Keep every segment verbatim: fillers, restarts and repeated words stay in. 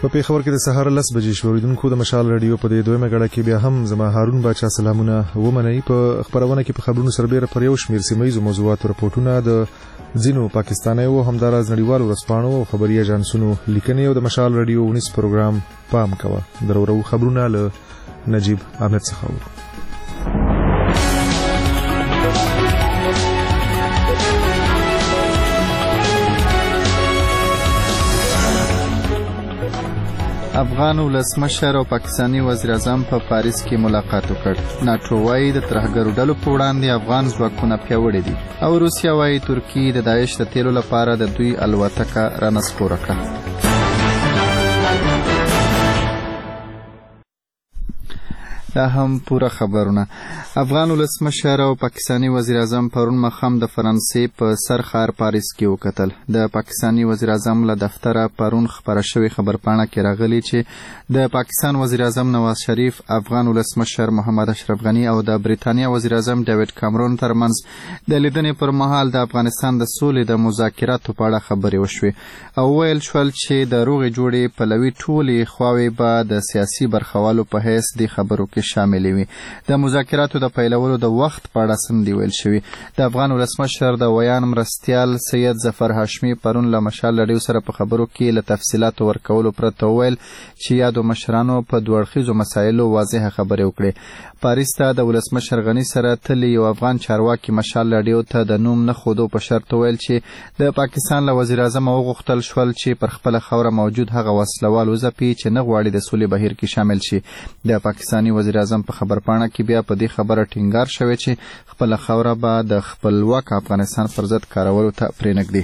په پیښور کې د سهار لس بجې شو. اوریدونکو د مشال رادیو په دې دویمه غړه کې بیا هم زما هارون باچا سلامونه ومنئ. په خبرونه کې په خبرونو سربېره پر یو شمېر سیمه ییزو موضوعاتو رپورټونه د ځینو پاکستانیو همداراز نړیوالو ورځپاڼو او خبري اژانسونو لیکنې او د مشال رادیو ونیس پروګرام پام کوه. درورو خبرونه له نجیب احمد څخه و. افغان ولسمشر او پاکستانی وزیر اعظم په پاریس کې ملاقات وکړ. ناټو وايي د ترهګرو ډلو په وړاندې افغان ځواکونه پیاوړي دي او روسیا وايي ترکیه د داعش د تیلو لپاره د دوی الوتکه رانسکوره کړه. دا هم پوره خبرونه. افغان ولسمشر او پاکستانی وزیر اعظم پرون مخام د فرانسې په سر ښار پاریس کې وکتل. د پاکستانی وزیر اعظم له دفتره پرون خبره شوې خبرپاڼه کې راغلی چې د پاکستان وزیر اعظم نواز شریف، افغان ولسمشر محمد اشرف غنی او د بریتانیا وزیر اعظم ډیوډ کامرون ترمنځ د لیدنې پر مهال د افغانستان د سولې د مذاکراتو په اړه خبرې وشوې او ویل شول چې د روغې جوړې پلوي ټولې خواوې به د سیاسي برخوالو په حیث د خبرو کې شاملې وي. د مذاکراتو د پیلولو د وخت په اړه سم دی ویل شوي. د افغان ولسمشر د ویان مرستیال سید ظفر هاشمي پرون له مشال رادیو سره په خبرو کې له تفصیلاتو ورکولو پرته وویل چې یادو مشرانو په دوه اړخیزو مسایلو واضحه خبرې وکړې. پاریس ته د ولسمشر غنی سره تللی یو افغان چارواکي مشال رادیو ته د نوم نه ښودو په شرط ویل چې د پاکستان له وزیر اعظم وغوښتل شول چې پر خپله خاوره موجود هغه وسلوال وځپي چې نه غواړي د سولې بهیر کې شامل شي. د پاکستاني وزیر اعظم په خبرپاڼه کې بیا په دې خبره ټینګار شوی چې خپله خاوره به د خپلواک افغانستان پر ضد کارولو ته پرېنږدي.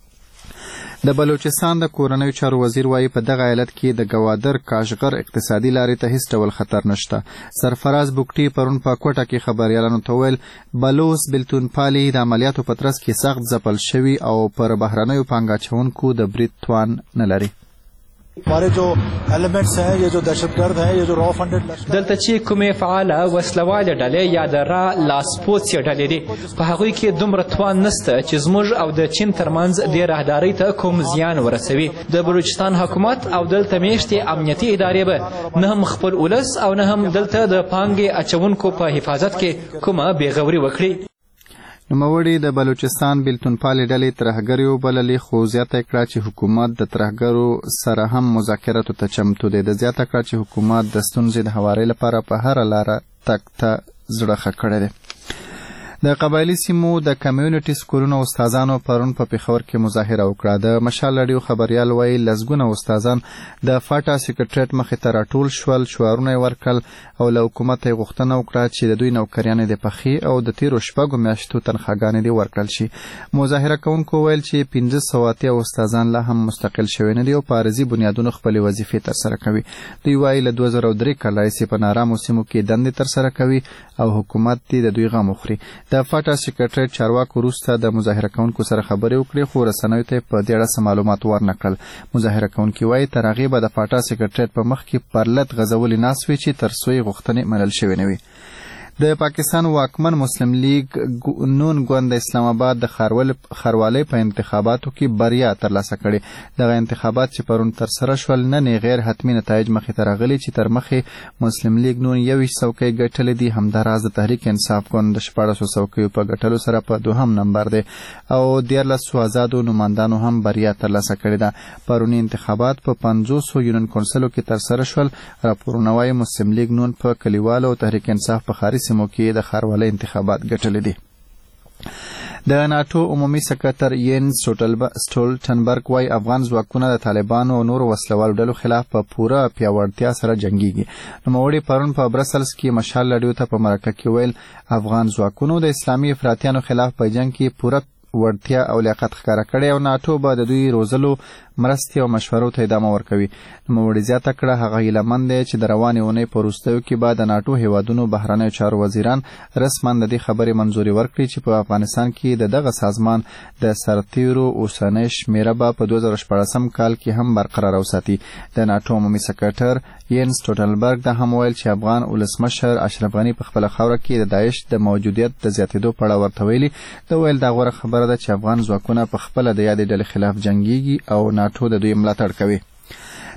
د بلوچستان د کورنیو چارو وزیر وايي په دغه ایالت کې د ګوادر کاشغر اقتصادي لارې ته هیڅ ډول خطر نشته. سرفراز بوکټي پرون په کوټه کې خبریالانو ته ویل بلوس بلتون پالي د عملیاتو په ترڅ کې سخت ځپل شوي او پر بهرنیو پانګه اچونکو د برید توان نه لري. हमारे जो एलिमेंट्स हैं ये जो दहशतगर्द हैं ये जो रॉ फंडेड دلته چې کومې فعاله وسلواله ډلې یا د را لاسپوڅې ډلې دي په هغوی کې دومره توان نشته چې زموږ او د چین ترمنځ د راهدارۍ ته کوم زیان ورسوي. د بلوچستان حکومت او دلته میشتې امنیتي ادارې به نه هم خپل ولس او نه هم دلته د پانګې اچونکو په حفاظت کې کومه بېغوري وکړي. نوموړي د بلوچستان بلتون پالي ډلې ترهګرې وبللې خو زیاته کړه چې حکومت د ترهګرو سره هم مذاکراتو ته چمتو دی. د زیاته کړه چې حکومت د ستونزې د هوارۍ لپاره په هره لاره تګ ته زړه ښه کړی دی. د قبایلي سیمو د کمیونټي سکولونو استادانو پرون په پیښور کې مظاهره وکړه. د مشال رادیو خبریال وایي لسګونه استادان د فاټا سکرټریټ مخې ته راټول شول، شعارونه یې ورکړل او له حکومته یې غوښتنه وکړه چې د دوی نوکریانې د پخې او د تیرو شپږو میاشتو تنخواګانې دې ورکړل شي. مظاهره کوونکو ویل چې پنځه سوه اتیا استادان لا هم مستقل شوي نه دي او په عارضي بنیادونو خپلې وظیفې ترسره کوي. دوی وایي له دوه زره او درې کال راهیسې په نارامو سیمو کې دندې ترسره کوي او حکومت دې د دوی غم وخوري. د فاټا سکرټریټ چارواکو وروسته د مظاهره کوونکو سره خبرې وکړې خو رسنیو ته په دې اړه څه معلومات ورنه کړل. مظاهره کوونکي وایي تر هغې به د فاټا سکرټریټ په مخ کې پرلت غځولې ناست وي چې تر څو یې غوښتنې منل شوې نه وي. د پاکستان واکمن مسلم لیگ نون ګوند د اسلام آباد د ښاروالۍ په انتخاباتو کې بریا ترلاسه کړې. دغه انتخابات چې پرون ترسره شول نن غیر حتمي نتایج مخې ته راغلي چې تر مخې مسلم لیگ نون یویشت څوکۍ ګټلې دي. همداراز د تحریک انصاف ګوند د شپاړسو څوکیو په ګټلو سره په دوهم نمبر دی او دیارلسو آزادو نمایندانو هم بریا ترلاسه کړې ده. پرونی انتخابات په پنځوسو یونین کونسلو کې ترسره شول. راپورونه وايي مسلم لیگ نون په کلیوالو او تحریک انصاف په ښاري سیمو کې د ښاروالۍ انتخابات ګټلې دي. د ناټو عمومي سکرتر یینز سټولټنبرګ وايي افغان ځواکونه د طالبانو او نورو وسلوالو ډلو خلاف په پوره پیاوړتیا سره جنګیږي. نوموړي پرون په برسلز کې مشال رادیو ته په مرکه کې ویل افغان ځواکونو د اسلامي افراطیانو خلاف په جنګ کې پوره وړتیا او لیاقت ښکاره کړی او ناټو به د دوی روزلو مرستې او مشورو ته ادامه ورکوي. نوموړي زیاته کړه هغه هیلهمند دی چې د روانې اونۍ په وروستیو کې به د ناټو هیوادونو بهرنیو چارو وزیران رسما د دې خبرې منظوري ورکړي چې په افغانستان کې د دغه سازمان د سرتیرو اوسنۍ شمېره به په دوه زره شپاړسم کال کې هم برقراره وساتي. د ناټو عمومي سکرټر یینز سټولټنبرګ دا هم ویل چې افغان ولسمشر اشرف غني په خپله خاوره کې د داعش د موجودیت د زیاتېدو په اړه ورته ویلي. د ویل دا غوره خبره ده چې افغان ځواکونه په خپله د یادې ډلې خلاف جنګیږي او ناټو د دوی ملاتړ کوي.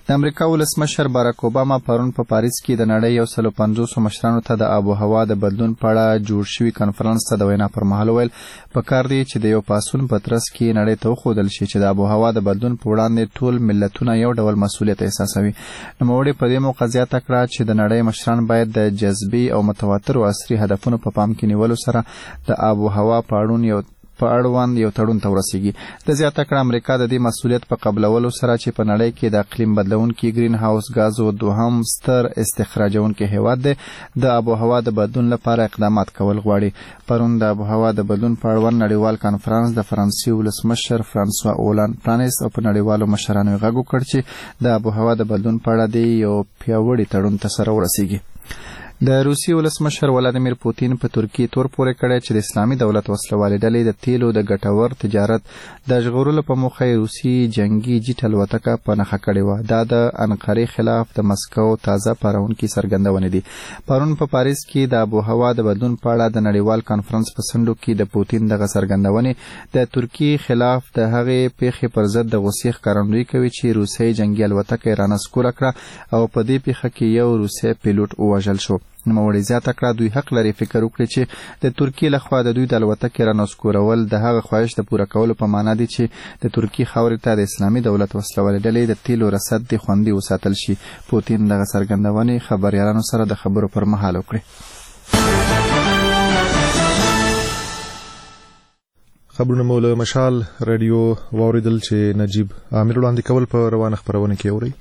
د امریکا ولسمشر باراک اوباما پرون په پاریس کې د نړۍ یو سل پنځوس مشرانو ته د آب و هوا د بدلون په اړه جوړ شوي کنفرانس ته د وینا پر مهال ویل پکار دی چې د یو پاسون په ترڅ کې نړۍ ته وښودل شي چې د آب و هوا د بدلون په وړاندې ټول ملتونه یو ډول مسؤلیت احساسوي. نوموړي په دې موقع زیاته کړه چې د نړۍ مشران باید د جذبي او متواترو عصري هدفونو په پام کې نیولو سره د آب و هوا په اړوند یو په اړوند یو تړون ته ورسیږي. د زیاته کړه امریکا د دې مسؤلیت په قبلولو سره چې په نړۍ کې د اقلیم بدلونکي ګرین هاوس غازو دوهم ستر استخراجونکي هیواد دی د آب و هوا د بدلون لپاره اقدامات کول غواړي. پرون د آب و هوا د بدلون په اړوند نړیوال کانفرنس د فرانسې ولسمشر فرانسوا اولان پرانیست او په نړیوالو مشرانو غږ وکړ چې د آب و هوا د بدلون په اړه د یو پیاوړي تړون ته سره ورسیږي. د روسي ولسمشر ولادیمیر پوتین په ترکیه تور پورې کړی چې د اسلامي دولت وسلوالې ډلې د تیلو د ګټور تجارت د ژغورلو په موخه روسي جنگي جیټ الوتکه په نښه کړې وه. دا د انقرې خلاف د مسکو تازه پارونکي څرګندونې دي. پرون په پاریس کې د آب و هوا د بدلون په اړه د نړیوال کانفرنس په څنډو کې د پوتین دغه څرګندونې د ترکیې خلاف د هغې پیښې پر ضد د غوسې ښکارندویي کوي چې روسي جنګي الوتکه یې رانسکوره کړه او په دې پیښه کې یو روسي پیلوټ ووژل شو. نوموړي زیاته کړه دوی حق لري فکر وکړي چې د ترکیې لخوا د دوی د الوتکې رانسکورول د هغه خواهش د پوره کولو په معنا دي چې د ترکیې خاورې ته د اسلامي دولت وسلوالې ډلې د تیلو رسد دې خوندي وساتل شي. پوتین دغه څرګندونې خبریالانو سره د خبرو پر مهال وکړې. خبرونه مو له مشال رادیو واوریدل چې نجیب عامر وړاندې کول په روانه خبرونه کې اوري.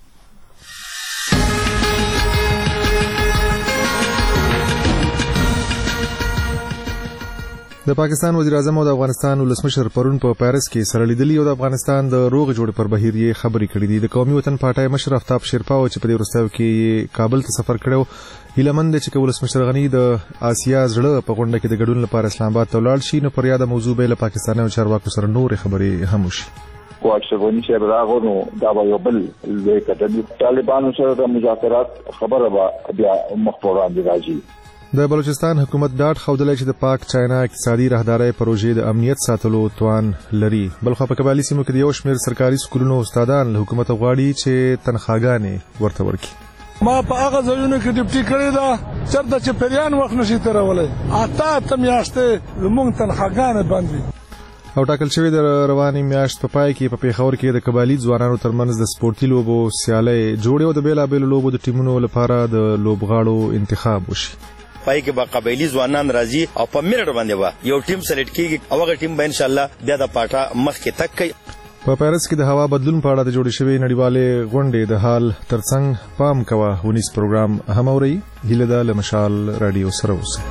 د پاکستان وزیر اعظم او د افغانستان ولسمشر پرون په پاریس کې سره لیدلي او د افغانستان د روغ جوړ پر بهیر یې خبرې کړې دي. د قومي وطن پارټۍ مشر افتاب شیرپا چې په دې وروستیو کې کابل ته سفر کړو هیلمن دی چې ولسمشر غنی د آسیا زړه په غونډه کې د ګډون لپاره اسلام آباد ته ولاړ شي. نو پر یاده موضوع به له پاکستاني چارواکو سره نورې خبرې هم وشي. واکشغونی چې راغونو دا به یو بل لوی کټنی طالبانو سره د مذاکرات خبره به بیا مخبران دي راځي. د بلوچستان حکومت ډاډ ښودلی چې د پاک چاینا اقتصادي راهدارۍ پروژې د امنیت ساتلو توان لري. بلخوا په قبایلي سیمو کې د یو شمېر سرکاري سکولونو استادان له حکومت غواړي چې تنخواګانې ورته ورکړي. ما په هغه ځایونو کې ډیوټي کړې ده چېرته چې پریان وخت نشي تېرولی اته اته میاشتې زموږ تنخواګانې بند وي. او ټاکل شوی د روانې میاشت په پای کې په پیښور کې د قبایلي ځوانانو ترمنځ د سپورتي لوبو سیالۍ جوړې او د بیلابیلو لوبو د ټیمونو لپاره د لوبغاړو انتخاب وشي. پای کې به قبایلی ځوانان راځي او په منټ باندې به یو ټیم سلیکټ کیږي او هغه ټیم به ان شاء الله بیا د پاټا مخ کې تک کوي. په پاریس کې د هوا بدلون په اړه د جوړې شوې نړیوالې غونډې د حال ترڅنګ پام کوه ونیس پروګرام هم اوري. هیله ده له مشال رادیو سره اوسئ.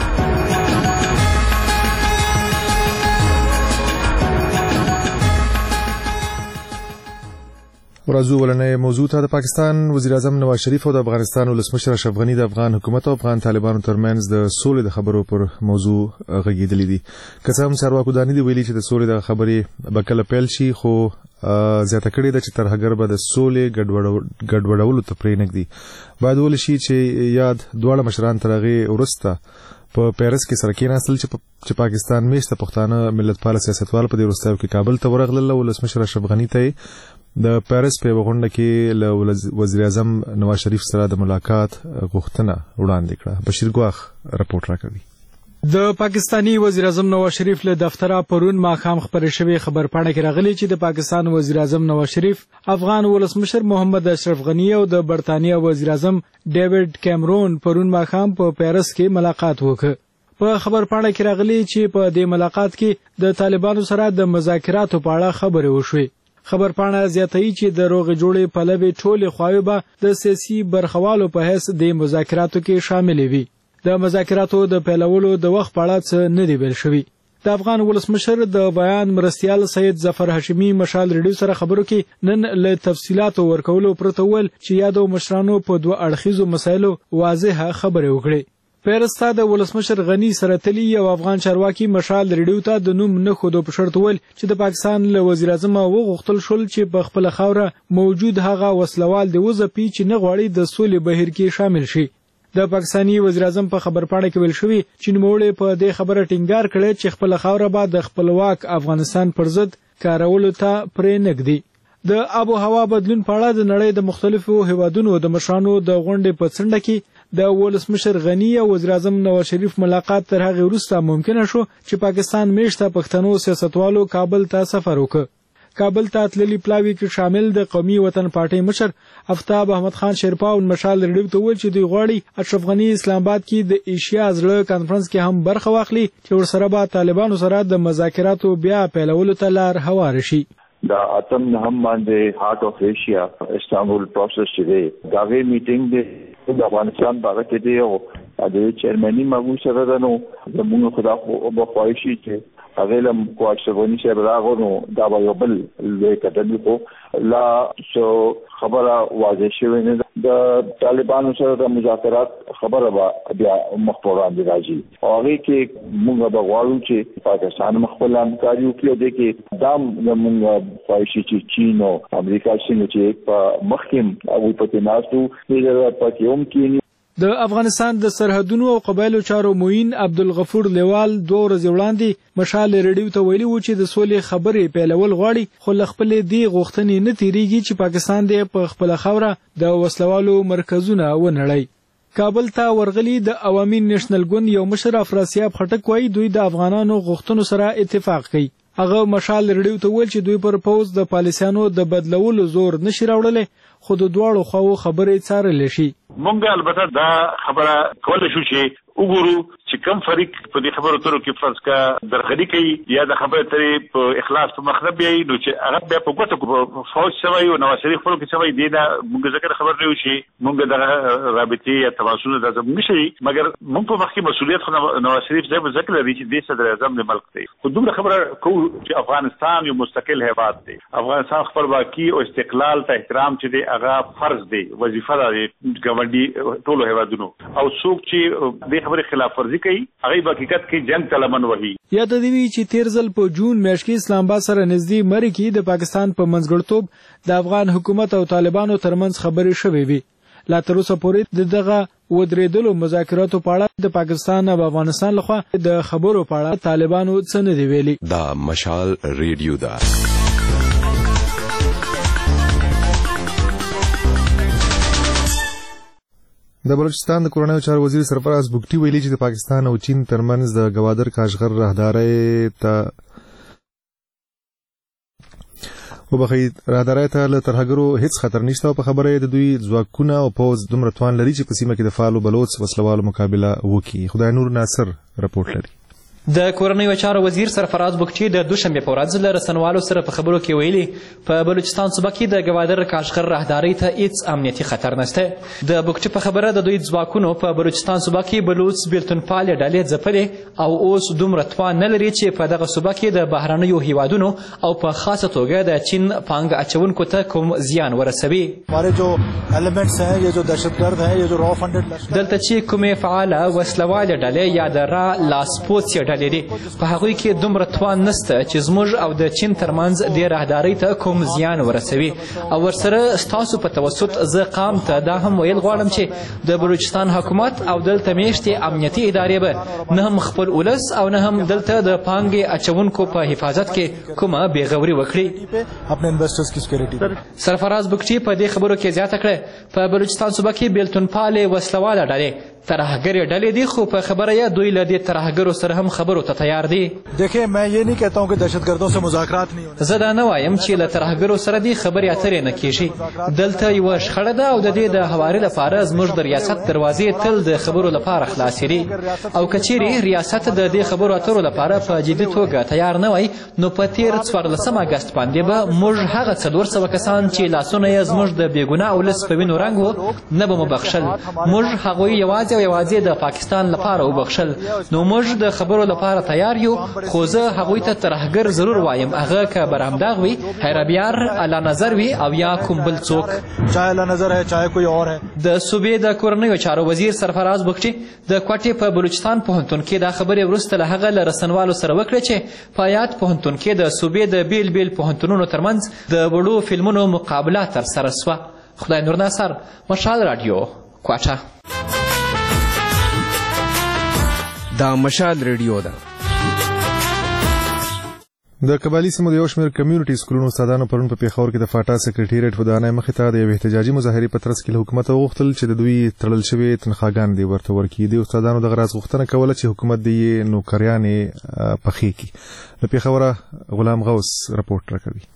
ورځو ولنې موضوع ته د پاکستان وزیر اعظم نواز شریف او د افغانستان ولسمشر اشرف غنی د افغان حکومت او افغان طالبانو ترمنځ د سولې د خبرو پر موضوع غږیدلې دي. که څه هم چارواکو دا نه دي ویلي چې د سولې د خبرې به کله پیل شي خو زیاته کړې ده چې ترهګر به د سولې ګډوډولو ته پرېنږدي. باید وویل شي چې یاد دواړه مشران تر هغې وروسته په پیرس کې سره کېناستل چې پاکستان میشته پښتانه ملتپاله سیاستوال په دې وروستیو کې کابل ته ورغلل او ولسمشر اشرف غني ته د پیرس په غونډه کې له وزیر اعظم نواز شریف سره د ملاقات غوښتنه وړاندې کړه. بشیر ګواخ رپورټ راکوي. د پاکستانی وزیر اعظم نواز شریف له دفتره پرون ماښام خبرې شوې خبرپاڼه کې راغلي چې د پاکستان وزیر اعظم نواز شریف افغان ولسمشر محمد اشرف غنی او د برتانیا وزیر اعظم ډیوډ کیمرون پرون ماښام په پیرس کې ملاقات وکړ. په خبرپاڼه کې راغلي چې په دې ملاقات کې د طالبانو سره د مذاکراتو په اړه خبرې وشوې. خبرپاڼه زیاتوي چې د روغې جوړې پلوې ټولې خواوې به د سیاسي برخوالو په حیث د مذاکراتو کې شاملې وي. د مذاکراتو د پیلولو د وخت په اړه څه نه دي ویل شوي. د افغان ولسمشر د بیان مرستیال سید ظفر هاشمي مشال ریډیو سره خبرو کې نن له تفصیلاتو ورکولو پرته ویل چې یادو مشرانو په دوه اړخیزو مسایلو واضحه خبرې وکړې. پیرستا د ولسمشر غنی سره تلی یو افغان چارواکي مشال ریډیو ته د نوم نه خودو په شرط ول چې د پاکستان له وزیر اعظم وغوښتل شول چې په خپل خوره موجود هغه وسلوال د وزپی چې نه غواړي د سولې بهیر کې شامل شي. د پاکستانی وزیر اعظم په خبرپاڼه کې ویل شوی چې نوموړی په دې خبره ټینګار کړی چې خپل خوره به د خپلواک افغانستان پر ضد کارولو ته پرې نږدي. د آب و هوا بدلون په اړه د نړۍ د مختلفو هیوادونو د مشرانو د غونډې په څنډه کې د ولسمشر غنی او وزیر اعظم نواز شریف ملاقات تر هغه وروسته ممکنه شو چې پاکستان میشته پښتنو سیاستوالو کابل ته سفر وکړ. کابل ته تللي پلاوي کې شامل د قومي وطن پارټۍ مشر افتاب احمد خان شیرپا او مشال ریډیو ته وویل چې دوی غواړي اشرف غنی اسلام آباد کې د ایشیا زړه کانفرنس کې هم برخه واخلي چې ورسره به طالبانو سره د مذاکراتو بیا پیلولو ته لار هواره شي. دا اتم هم باندې هارت اف ایشیا استانبول پروسس چې دی دا وی میټینګ دی د افغانستان باغ کې دی او د چیرمنی مګو سره ده نو زموږ خدا خو به خوښي چې اغلم کو اشرفونی صاحب راغونو دا به یو بل لوی کتنی خو لا سو خبره واضح شوه نه د طالبانو سره د مذاکرات خبره به بیا مخبران دي راځي او هغه کې موږ به غواړو چې پاکستان مخبل همکاري وکړي د کې دام موږ خوښي چې چین او امریکا څنګه چې په مخکیم او په تناسو د پاتیوم کې د افغانستان د سرحدونو او قبایلو چارو موین عبدالغفور لیوال دوه ورځې وړاندې مشال ریډیو ته ویلي و چې د سولې خبرې پیلول غواړي خو له خپلې دې غوښتنې نه تیریږي چې پاکستان دې په خپله خاوره د وسلوالو مرکزونه ونړوي. کابل ته ورغلي د عوامي نېشنل ګوند یو مشر افراسیاب خټک وایي دوی د افغانانو غوښتنو سره اتفاق کوي. هغه مشال ریډیو ته ویل چې دوی پر پوز د پالیسیانو د بدلولو زور نشي راوړلی خو د دواړو خواو خبرې څارلی شي. مونږ البته دا خبره کولای شو چې وګورو چې کوم فریق په دې خبرو ترو کې فرض کا درغلي کوي یا د خبرې ترې په اخلاص په مخرب یې نو چې هغه بیا په ګوتو فوج سوي او نواز شریف خپل کې سوي دی دا مونږ ذکر خبر نه وشي مونږ د رابطې یا تواصل د ځم نشي مګر مونږ په مخکې مسؤلیت خو نواز شریف ځای ذکر لري چې د صدر اعظم د ملک دی خو دومره خبره کو چې افغانستان یو مستقل هیواد دی افغانستان خپلواکي او استقلال ته احترام چې دی هغه فرض دی وظیفه ده ګاونډي ټولو هیوادونو او څوک چې د خبرې خلاف ورزي کوي هغه په حقیقت کې جنگ ته لمن وهي. یاد دی چې تیر ځل په جون میاشت کې اسلام آباد سره نږدې مری کې د پاکستان په منځګړتوب د افغان حکومت او طالبانو ترمنځ خبرې شوې وي. لا تر اوسه پورې د دغه ودرېدلو مذاکراتو په اړه د پاکستان او افغانستان لخوا د خبرو په اړه طالبانو څه نه دی ویلي. دا مشال ریډیو دا د بلوچستان د کورنیو چارو وزیر سرفراز بوګټي ویلي چې د پاکستان او چین ترمنځ د ګوادر کاشغر راهدارۍ ته وبخښئ راهدارۍ ته له ترهګرو هیڅ خطر نشته او په خبره یې د دوی ځواکونه او پوځ دومره توان لري چې په سیمه کې د فعالو بلوڅ وسلوالو مقابله وکړي. خدای نور ناصر رپورټ لري. د کورنیو چارو وزیر سرفراز بوګټي د دوشنبه په ورځ له رسنوالو سره په خبرو کې ویلي په بلوچستان صوبه کې د ګوادر کاشغر راهدارۍ ته هیڅ امنیتي خطر نشته. د بوګټي په خبره د دوی ځواکونو په بلوچستان صوبه کې بلوڅ بیلتونپالې ډلې ځپلې او اوس دومره توان نه لري چې په دغه صوبه کې د بهرنیو هیوادونو او په خاصه توګه د چین پانګ اچونکو ته کوم زیان ورسوي. हमारे जो एलिमेंट्स हैं ये जो दहशतगर्द हैं ये जो रॉ फंडेड دلته چې کومې فعاله وسلوالې ډلې یا د را لاسپوڅې ډلې دي په هغوی کې دومره توان نشته چې زموږ او د چین ترمنځ دې راهدارۍ ته کوم زیان ورسوي او ورسره ستاسو په توسط زه قام ته دا هم ویل غواړم چې د بلوچستان حکومت او دلته میشتې امنیتي ادارې به نه هم خپل ولس او نه هم دلته د پانګې اچونکو په حفاظت کې کومه بېغوري وکړي. سرفراز بوګټي په دې خبرو کې زیاته کړه په بلوچستان صوبه کې بیلتونپالې وسلواله ډلې ترهګرې ډلې دي خو په خبره یې دوی له دې ترهګرو سره هم خبرو ته تیار دي. देखिए मैं ये नहीं कहता हूं कि दहशतगर्दों से मुज़ाकरात नहीं होने. زه دا نه وایم چې له ترهګرو سره دې خبرې اترې نه کېږي. دلته یوه شخړه ده او د دې د هواري لپاره زموږ د ریاست دروازې تل د خبرو لپاره خلاصې دي او که چیرې ریاست د دې خبرو اترو لپاره په جدي توګه تیار نه وای نو په تېر څوارلسم اګست باندې به موږ هغه څلور سوه کسان چې لاسونه یې زموږ د بېګناه ولس په وینو رنګ و نه به مو بخښل. موږ هغوی یوازې او یوازې د پاکستان لپاره وبخښل. نو موږ د خبرو لپاره تیار یو خو زه هغوی ته ترهګر ضرور وایم هغه که برهمداغ وي حیربیار الله نظر وي او یا کوم بل څوک چاہے الله نظر ہے چاہے کوئی اور ہے. د صوبې د کورنیو چارو وزیر سرفراز بوګټي د کوټې په بلوچستان پوهنتون کې دا خبرې وروسته له هغه له رسنوالو سره وکړه چې په یاد پوهنتون کې د صوبې د بیل بیل پوهنتونونو ترمنځ د وړو فلمونو مقابله ترسره سوه. خدای نور ناصر مشال رادیو کوټه. دا مشال ریډیو ده. د قبایلی سیمو د یو شمېر کمیونټي سکولونو استادانو پرون په پیښور کې د فاټا سکریټریټ ودانۍ مخې ته د یو احتجاجي مظاهرې په ترڅ کې له حکومت وغوښتل چې د دوی تړل شوي تنخواګانې دې ورته ورکړي. د استادانو دغه راز غوښتنه کوله چې حکومت دې نوکریانې پخې کړي. له پیښوره غلام غوث رپورټ راکوي.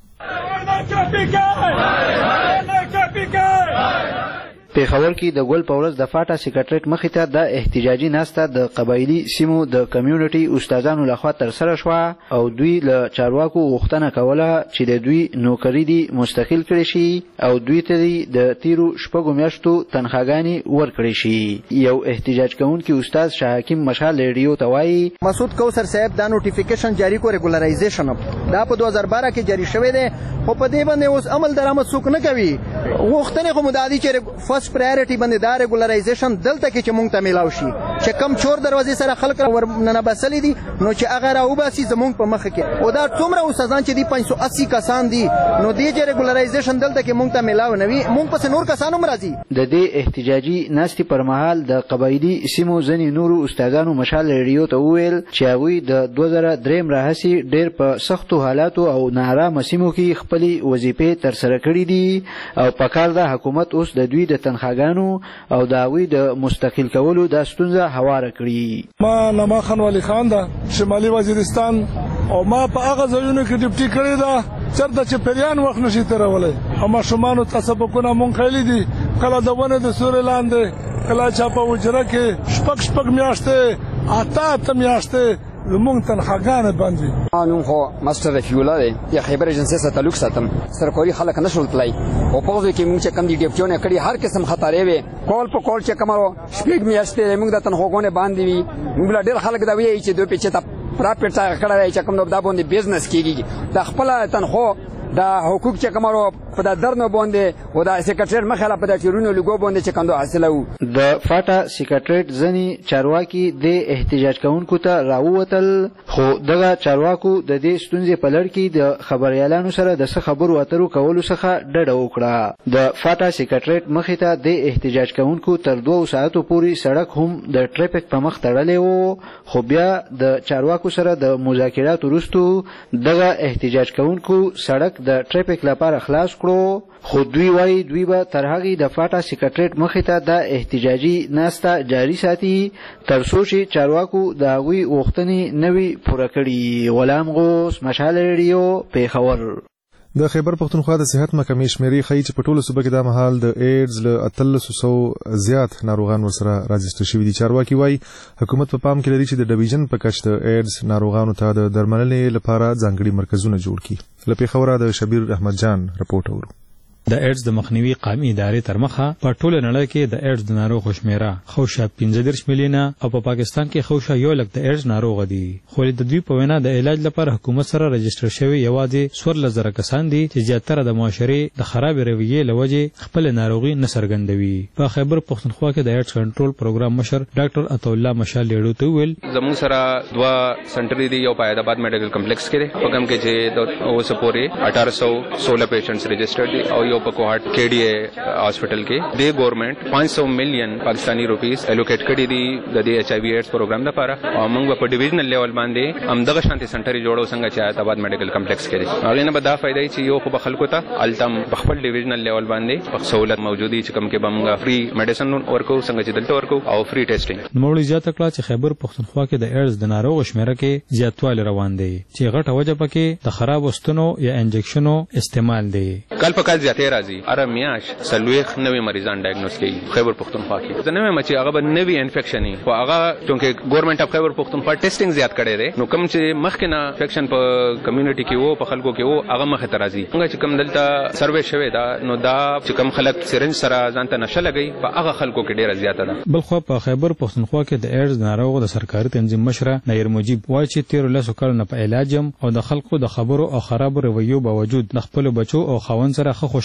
پیښور کې د ګل په ورځ د فاټا سکریټریټ مخې ته د احتجاجي ناسته د قبایلی سیمو د کمیونټي استادانو لخوا ترسره شوه او دوی له چارواکو غوښتنه کوله چې د دوی نوکري دي مستقل کړي شي او دوی ته د تیرو شپږو میاشتو تنخواګانې ورکړي شي. یو احتجاج کوونکی استاد شاه حکیم مشال ریډیو ته وایي مسعود کوثر صاحب دا نوټیفیکیشن جاری کو ریګولرایزیشن دا په دوه هزار بارہ کې جاری شوی دی خو په دې باندې اوس عمل درآمد څوک نه کوي. غوښتنې خو مدادي چې فرست پرایورټي باندې دا ریګولرایزیشن دلته کې چې مونږ ته میلاو شي چې کم چور دروازې سره خلک ورننه بسلې دي نو چې هغه راوباسي زمونږ په مخ کې او دا څومره استادان چې دي پنځه سوه اسی کسان دي نو دې چې ریګولرایزیشن دلته کې مونږ ته میلاو نه وي مونږ پس نور کسان هم راځي. د دې احتجاجي ناستې پر مهال د قبایلی سیمو ځینې نورو استادانو مشال ریډیو ته وویل چې هغوی د دوه زره درېیم راهیسې ډېر په سختو حالاتو او ناارامه سیمو کې خپلې وظیفې ترسره کړي دي او پکار ده حکومت اوس د دوی د تنخواګانو او د هغوی د مستقل کولو دا ستونزه هواره کړي. ما نما خان ولی خان ده شمالي وزیرستان او ما په هغه ځایونو کې ډیپټي کړې ده چېرته چې پیریان وخت نشي تېرولی او ماشومانو ته سبقونه مونږ ښیلي دي کله د ونې د سوري لاندې کله چا په حجره کې شپږ شپږ میاشتې اته اته میاشتې زمونږ تنخواګانې بند دي. ما نوم خو ماسټر رفیع الله دی د خیبر ایجنسۍ سره تعلق ساتم. سرکاري خلک نه شول تللی او په هغو کې مونږ چې کم دي ډیپټیونه کړي هر قسم خطرې وې کال په کال چې کوم شپږ میاشتې مونږ د تنخواګانې باندې وي مونږ له ډېر خلک دا وایي چې دوی پیچې ته پراپرټ ځای کړی دی چې کوم دا باندې بزنس کېږي د خپله تنخوا دا حقوق چې کومو په د درنو باندې او د سکریټریټ مخاله په د ټیرونو لګو باندې چې کندو حاصله وو. د فاټا سکریټریټ ځنی چارواکي د احتجاج کوونکو ته راووتل خو دغه چارواکو د دې ستونزې په لړ کې د خبريالانو سره د څه خبرو اترو کولو څخه ډډه وکړه. د فاټا سکریټریټ مخې ته د احتجاج کوونکو تر دوه ساعتو پورې سړک هم د ټریفیک په مخ تړلی وو خو بیا د چارواکو سره د مذاکراتو وروسته دغه احتجاج کوونکو سړک د ټریفیک لپاره خلاص کړو خو دوی وایي دوی به تر هغې د فاټا سکریټریټ مخې ته د احتجاجي ناسته جاري ساتي تر څو چې چارواکو د هغوی غوښتنې نه وي پوره کړي. غلام غوث مشال ریډیو پیښور. د خیبر پښتونخوا د صحت محکمې شمیرې ښیي چې په ټوله صوبه کې دا مهال د ایډز له اتلسو سوو زیات ناروغان ورسره راجستر شوي دي. چارواکي وایي حکومت په پام کې لري چې د ډیویژن په کچ د ایډز ناروغانو ته د درملنې لپاره ځانګړي مرکزونه جوړ کړي. له پیښوره د شبیر احمد جان رپورټ اورو. د ایډز د مخنیوي قومي ادارې تر مخه په ټوله نړۍ کې د ایډز د ناروغ شمیره خوشا پنځه دېرش میلیونه او په پاکستان کې خوشا یو لک د ایډز ناروغ دي. خو د دوی په وینا د علاج لپاره حکومت سره رجسټر شوی یوازې څوارلس زره کسان دي چې زیاتره د معاشرې د خراب رویې له وجې خپل ناروغي نه څرګندوي. په خیبر پښتونخوا کې د ایډز کنټرول پروګرام مشر ډاکټر عطا الله مشال لیډو ته ویل زموږ سره دوه سنټر دي یو په حیدرآباد میډیکل کمپلیکس کې په کوم کې چې د اوس پورې اٹھارہ سو سولہ پیشنټس رجسٹرډ دي او یو په کوهاټ کې डी ए हॉस्पिटल के दे गवर्नमेंट पाँच सौ मिलियन पाकिस्तानी रुपीस एलोकेट करी दी د دې H I V AIDS programme لپاره او موږ په ډیویژنل لیول باندې هم دغه شانتي سنټر جوړو څنګه چې حیدرآباد میډیکل کمپلیکس کې دي. هغه نه به دا فائدې چې یو خو به خلکو ته التم په خپل ډیویژنل لیول باندې په سہولت موجودي چې کوم کې به موږ فری میډیسن ورکو څنګه چې دلته ورکو او فری ټیسټینګ. نوموړي زیاته کړه چې خیبر پښتونخوا کې د ایډز د ناروغ شمیره کې زیاتوالی روان دی چې غټه وجه پکې د خراب وستونو یا انجکشنو استعمال دی. کال په کال زیاتې راځي اره میاش سلويخ نوې مریضان ډایګنوز کوي خیبر پښتونخوا کې. ځنه مې چې هغه به نوې انفیکشن او هغه چونکه ګورنمنت اف خیبر پښتونخوا ټیسټینګ زیات کړي دي نو کوم چې مخکې نه انفیکشن په کمیونټي کې وو په خلکو کې وو هغه مخه ته راځي. څنګه چې کوم دلته سروې شوی دا نو دا چې کوم خلک سرنج سره ځانته نشه لګي په هغه خلکو کې ډیره زیاته ده. بل خو په خیبر پښتونخوا کې د ایډز ناروغ د سرکاري تنظیم مشره نیر مجیب وایي چې تیر لسو کال نه په علاجم او د خلکو د خبرو او خراب رویو باوجود د خپل بچو او خاوند سره ښه خوشاله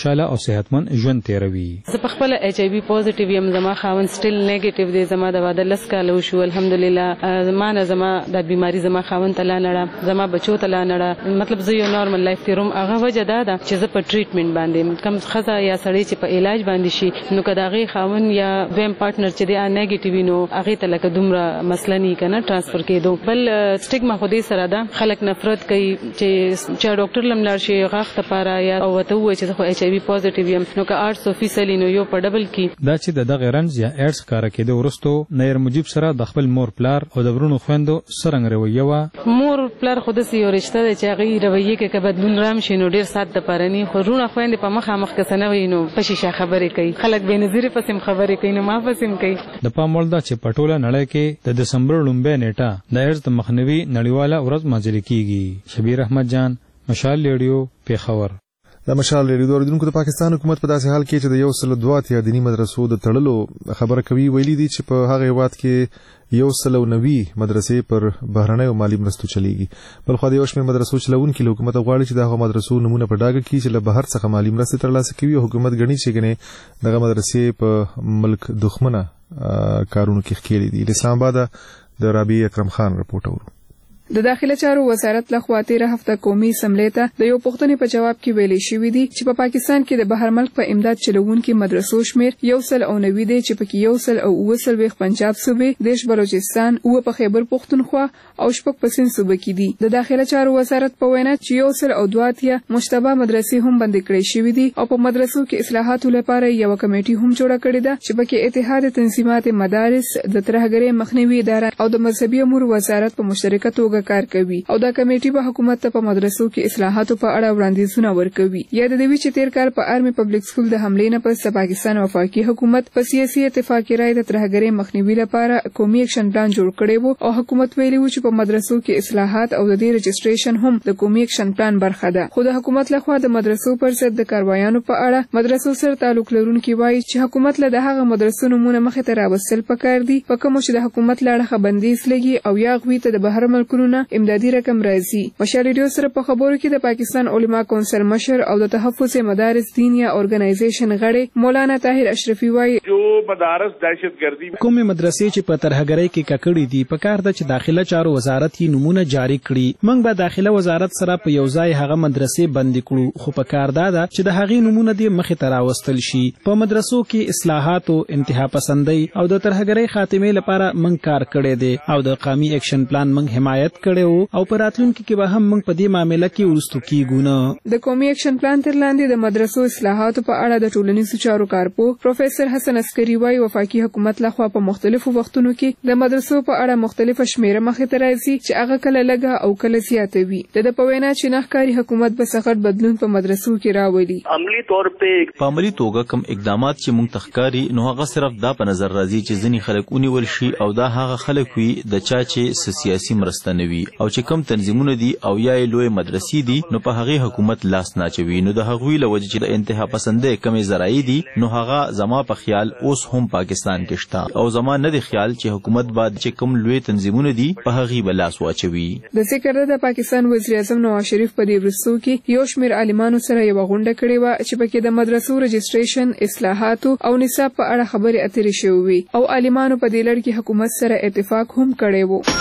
خوشاله او صحتمند ژوند تیروي. زه په خپل ایچ آی وی پوزټیو یم، زما خاوند سټیل نیگیټیو دی، زما د واده لس کاله وشو الحمدلله. زما نه زما د بیماری زما خاوند ته لا نړه، زما بچو ته لا نړه، مطلب زه یو نارمل لایف تیروم. هغه وجه دا ده چې زه په ټریټمنټ باندې کم خزه یا سړی چې په علاج باندې شي نو کدا غي خاوند یا دویم پارټنر چې دی نیگیټیو نو هغه ته لکه دومره مسله نه کنه ټرانسفر کېدو. بل سټیګما خو دې سره ده، خلک نفرت کوي چې چې ډاکټر لملار شي غاښ ته پاره یا او ته وایي چې خو ایچ آی وی پوزټیو یم نو که آټ سو فیصد نو یو په ډبل کې دا چې د دغه رنز یا ایډز کار کېده ورستو نیر مجيب سره د خپل مور پلار او د ورونو خويندو سرنګ رویه وا. مور پلار خود سي یو رشتہ دی چې هغه رویه کې که بدلون رام شي نو ډیر سات د پرانی خو رونه خويندې په مخه مخ کسنه وي نو په شیشه خبرې کوي، خلک به نظر پسیم خبرې کوي نو ما پسیم کوي. د پامول دا چې پټوله نړۍ کې د دسمبر لومبه نیټه د ایډز د مخنیوي نړیواله ورځ ماځل کیږي. شبیر احمد جان، مشال ریډیو، پیښور. د مشال ریډیو اوریدونکو د پاکستان حکومت په داسې حال کې چې د یو سل دوه اتیا دینی مدرسو د تړلو خبره کوي، ویلي دي چې په هغه هیواد کې یو سل نوي مدرسې پر بهرنیو مالی مرستو چلیږي. بل خو د یو شمېر مدرسو چلونکي له حکومت غواړي چې دغه مدرسو نمونه په ډاګه کړي چې له بهر څخه مالی مرستې ترلاسه کوي او حکومت ګڼي چې ګنې دغه مدرسې په ملک دښمنه کارونو کې ښکېلې دي. د اسلام آباد د رابعه اکرم خان رپورټ اورو. د داخله چارو وزارت لخوا تیره هفته قومي اسمبلی ته د یو پوښتنې په جواب کې ویلي شوی دی چې په پاکستان کې د بهر ملک په امداد چلوونکو مدرسو شمیر یو سل او نوي دی چې پکې یو سل او اوه څلوېښت پنجاب صوبې، دیش بلوچستان، اوه په خیبر پښتونخوا او شپږ په سند صوبه کې دي. د داخله چارو وزارت په وینا چې یو سل او دوه اتیا مشتبه مدرسې هم بند کړې شوې دي او په مدرسو کې اصلاحاتو لپاره یو کمیټي هم جوړه کړې ده چې پکې اتحاد تنظیمات مدارس، د ترهګرۍ مخنیوي اداره او د مذهبي امور وزارت په مشترکه توګه کار کوي او دا کمیټي به حکومت ته په مدرسو کې اصلاحاتو په اړه وړاندیزونه ورکوي. یاد دی چې تیر کال په آرمي پبلک سکول د حملې نه پس د پاکستان وفاقي حکومت په سیاسي اتفاقي رائے د ترهګرۍ مخنیوي لپاره قومي اکشن پلان جوړ کړی وو او حکومت ویلي و چې په مدرسو کې اصلاحات او د دې رجسټریشن هم د قومي اکشن پلان برخه ده. خو د حکومت لخوا د مدرسو پر ضد د کاروایانو په اړه مدرسو سره تعلق لرونکي وایي چې حکومت له دغه مدرسو نمونه مخې ته راوستل پکار دي په کوم چې د حکومت لاړه بندیز لګي او یا غوي ته د بهر ملکونو نه امدادي رقم راځي. مشال ریډیو سره په خبرو کې د پاکستان علما کونسل مشر او د تحفظ مدارس دینیا اورګنایزیشن غړي مولانا طاهر اشرفي وایي جو مدارس دهشتګردي کومې مدرسې چې په ترهګرۍ کې ککړې دي په کار ده چې داخله چارو وزارت یې نمونه جاری کړي. موږ به داخله وزارت سره په یو ځای هغه مدرسې بند کړو خو په کار ده چې د هغې نمونه دې مخې ته راوستل شي. په مدرسو کې اصلاحات او انتها پسندۍ او د ترهګرۍ خاتمې لپاره موږ کار کړی دی او د قومي اکشن پلان موږ حمایت کړی او په راتلونکي کې به هم موږ په دې معاملې کې ورستو کیږو نه. د قومي اکشن پلان تر لاندې د مدرسو اصلاحاتو په اړه د ټولنیزو چارو کارپوه پروفیسور حسن عسکري وايي وفاقي حکومت لخوا په مختلفو وختونو کې د مدرسو په اړه مختلفه شمیره مخې ته راځي چې هغه کله لږه او کله زیاته وي. د په وینا چې نخکاری حکومت به سخت بدلون په مدرسو کې راولي. عملی طور په په عملی توګه کوم اقدامات چې موږ تخکاری نو هغه صرف دا په نظر راځي چې ځینې خلک ونیول شي او دا هغه خلک وي د چا چې سیاسي مرسته نه وي او چې کوم تنظیمونه دي او یا لوی مدرسې دي نو په هغه حکومت لاس ناچوي. نو د هغوی له وجې چې د انتها پسندۍ کمې ذرایع دي نو هغه زما په خیال اوس هم پاکستان کې شته او زما نه دی خیال چې حکومت بعد چې کوم لوی تنظیمونه دي په هغه به لاس واچوي. د ذکر ده د پاکستان وزیر اعظم نواز شریف په دې ورستو کې یو شمېر عالمانو سره یو غونډه کړې و چې پکې د مدرسو رجسټریشن، اصلاحاتو او نصاب په اړه خبرې اترې شوې او عالمانو په دې لړ کې حکومت سره اتفاق هم کړی و.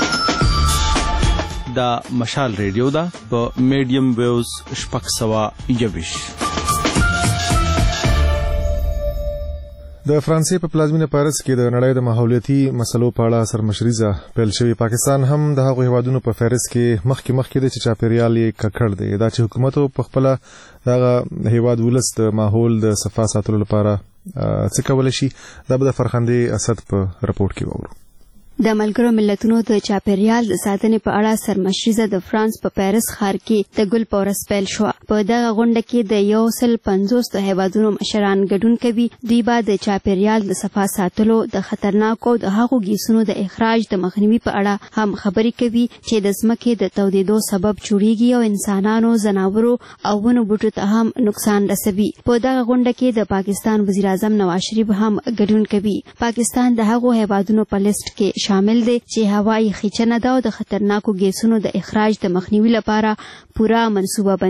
دا مشال ریډیو دا په میډیم ویوز شپږ سوه یوویش. د فرانسې په پلازمینه پاریس کې د نړۍ د ماحولیاتي مسلو په اړه سرمشریزه پیل شوی. پاکستان هم د هغو هیوادونو په فهرست کې مخکې مخکې دی چې چاپیریال یې ککړ دی. دا چې حکومت په خپله دغه هیواد ولس د ماحول د صفا ساتلو لپاره څه کولی شي دا به د فرخندې اسد په رپورټ کې واورو. د ملګرو ملتونو د چاپیریال د ساتنې په اړه سرمشریزه د فرانس په پیرس ښار کې د ګل په ورځ پیل شوه. په دغه غونډه کې د یو سل پنځوسو هیوادونو مشران ګډون کوي. دوی به د چاپیریال د صفا ساتلو، د خطرناکو د هغو ګیسونو د اخراج د مخنیوي په اړه هم خبرې کوي چې د ځمکې د تودېدو سبب جوړیږي او انسانانو، ځناورو او ونو بوټو ته هم نقصان رسوي. په دغه غونډه کې د پاکستان وزیر اعظم نواز شریف هم ګډون کوي. پاکستان د هغو هیوادونو په لیست کې شامل دی چې هوایی خیچنه ده او د خطرناکو ګیسونو د اخراج د مخنیوي لپاره پوره منصوبه بندي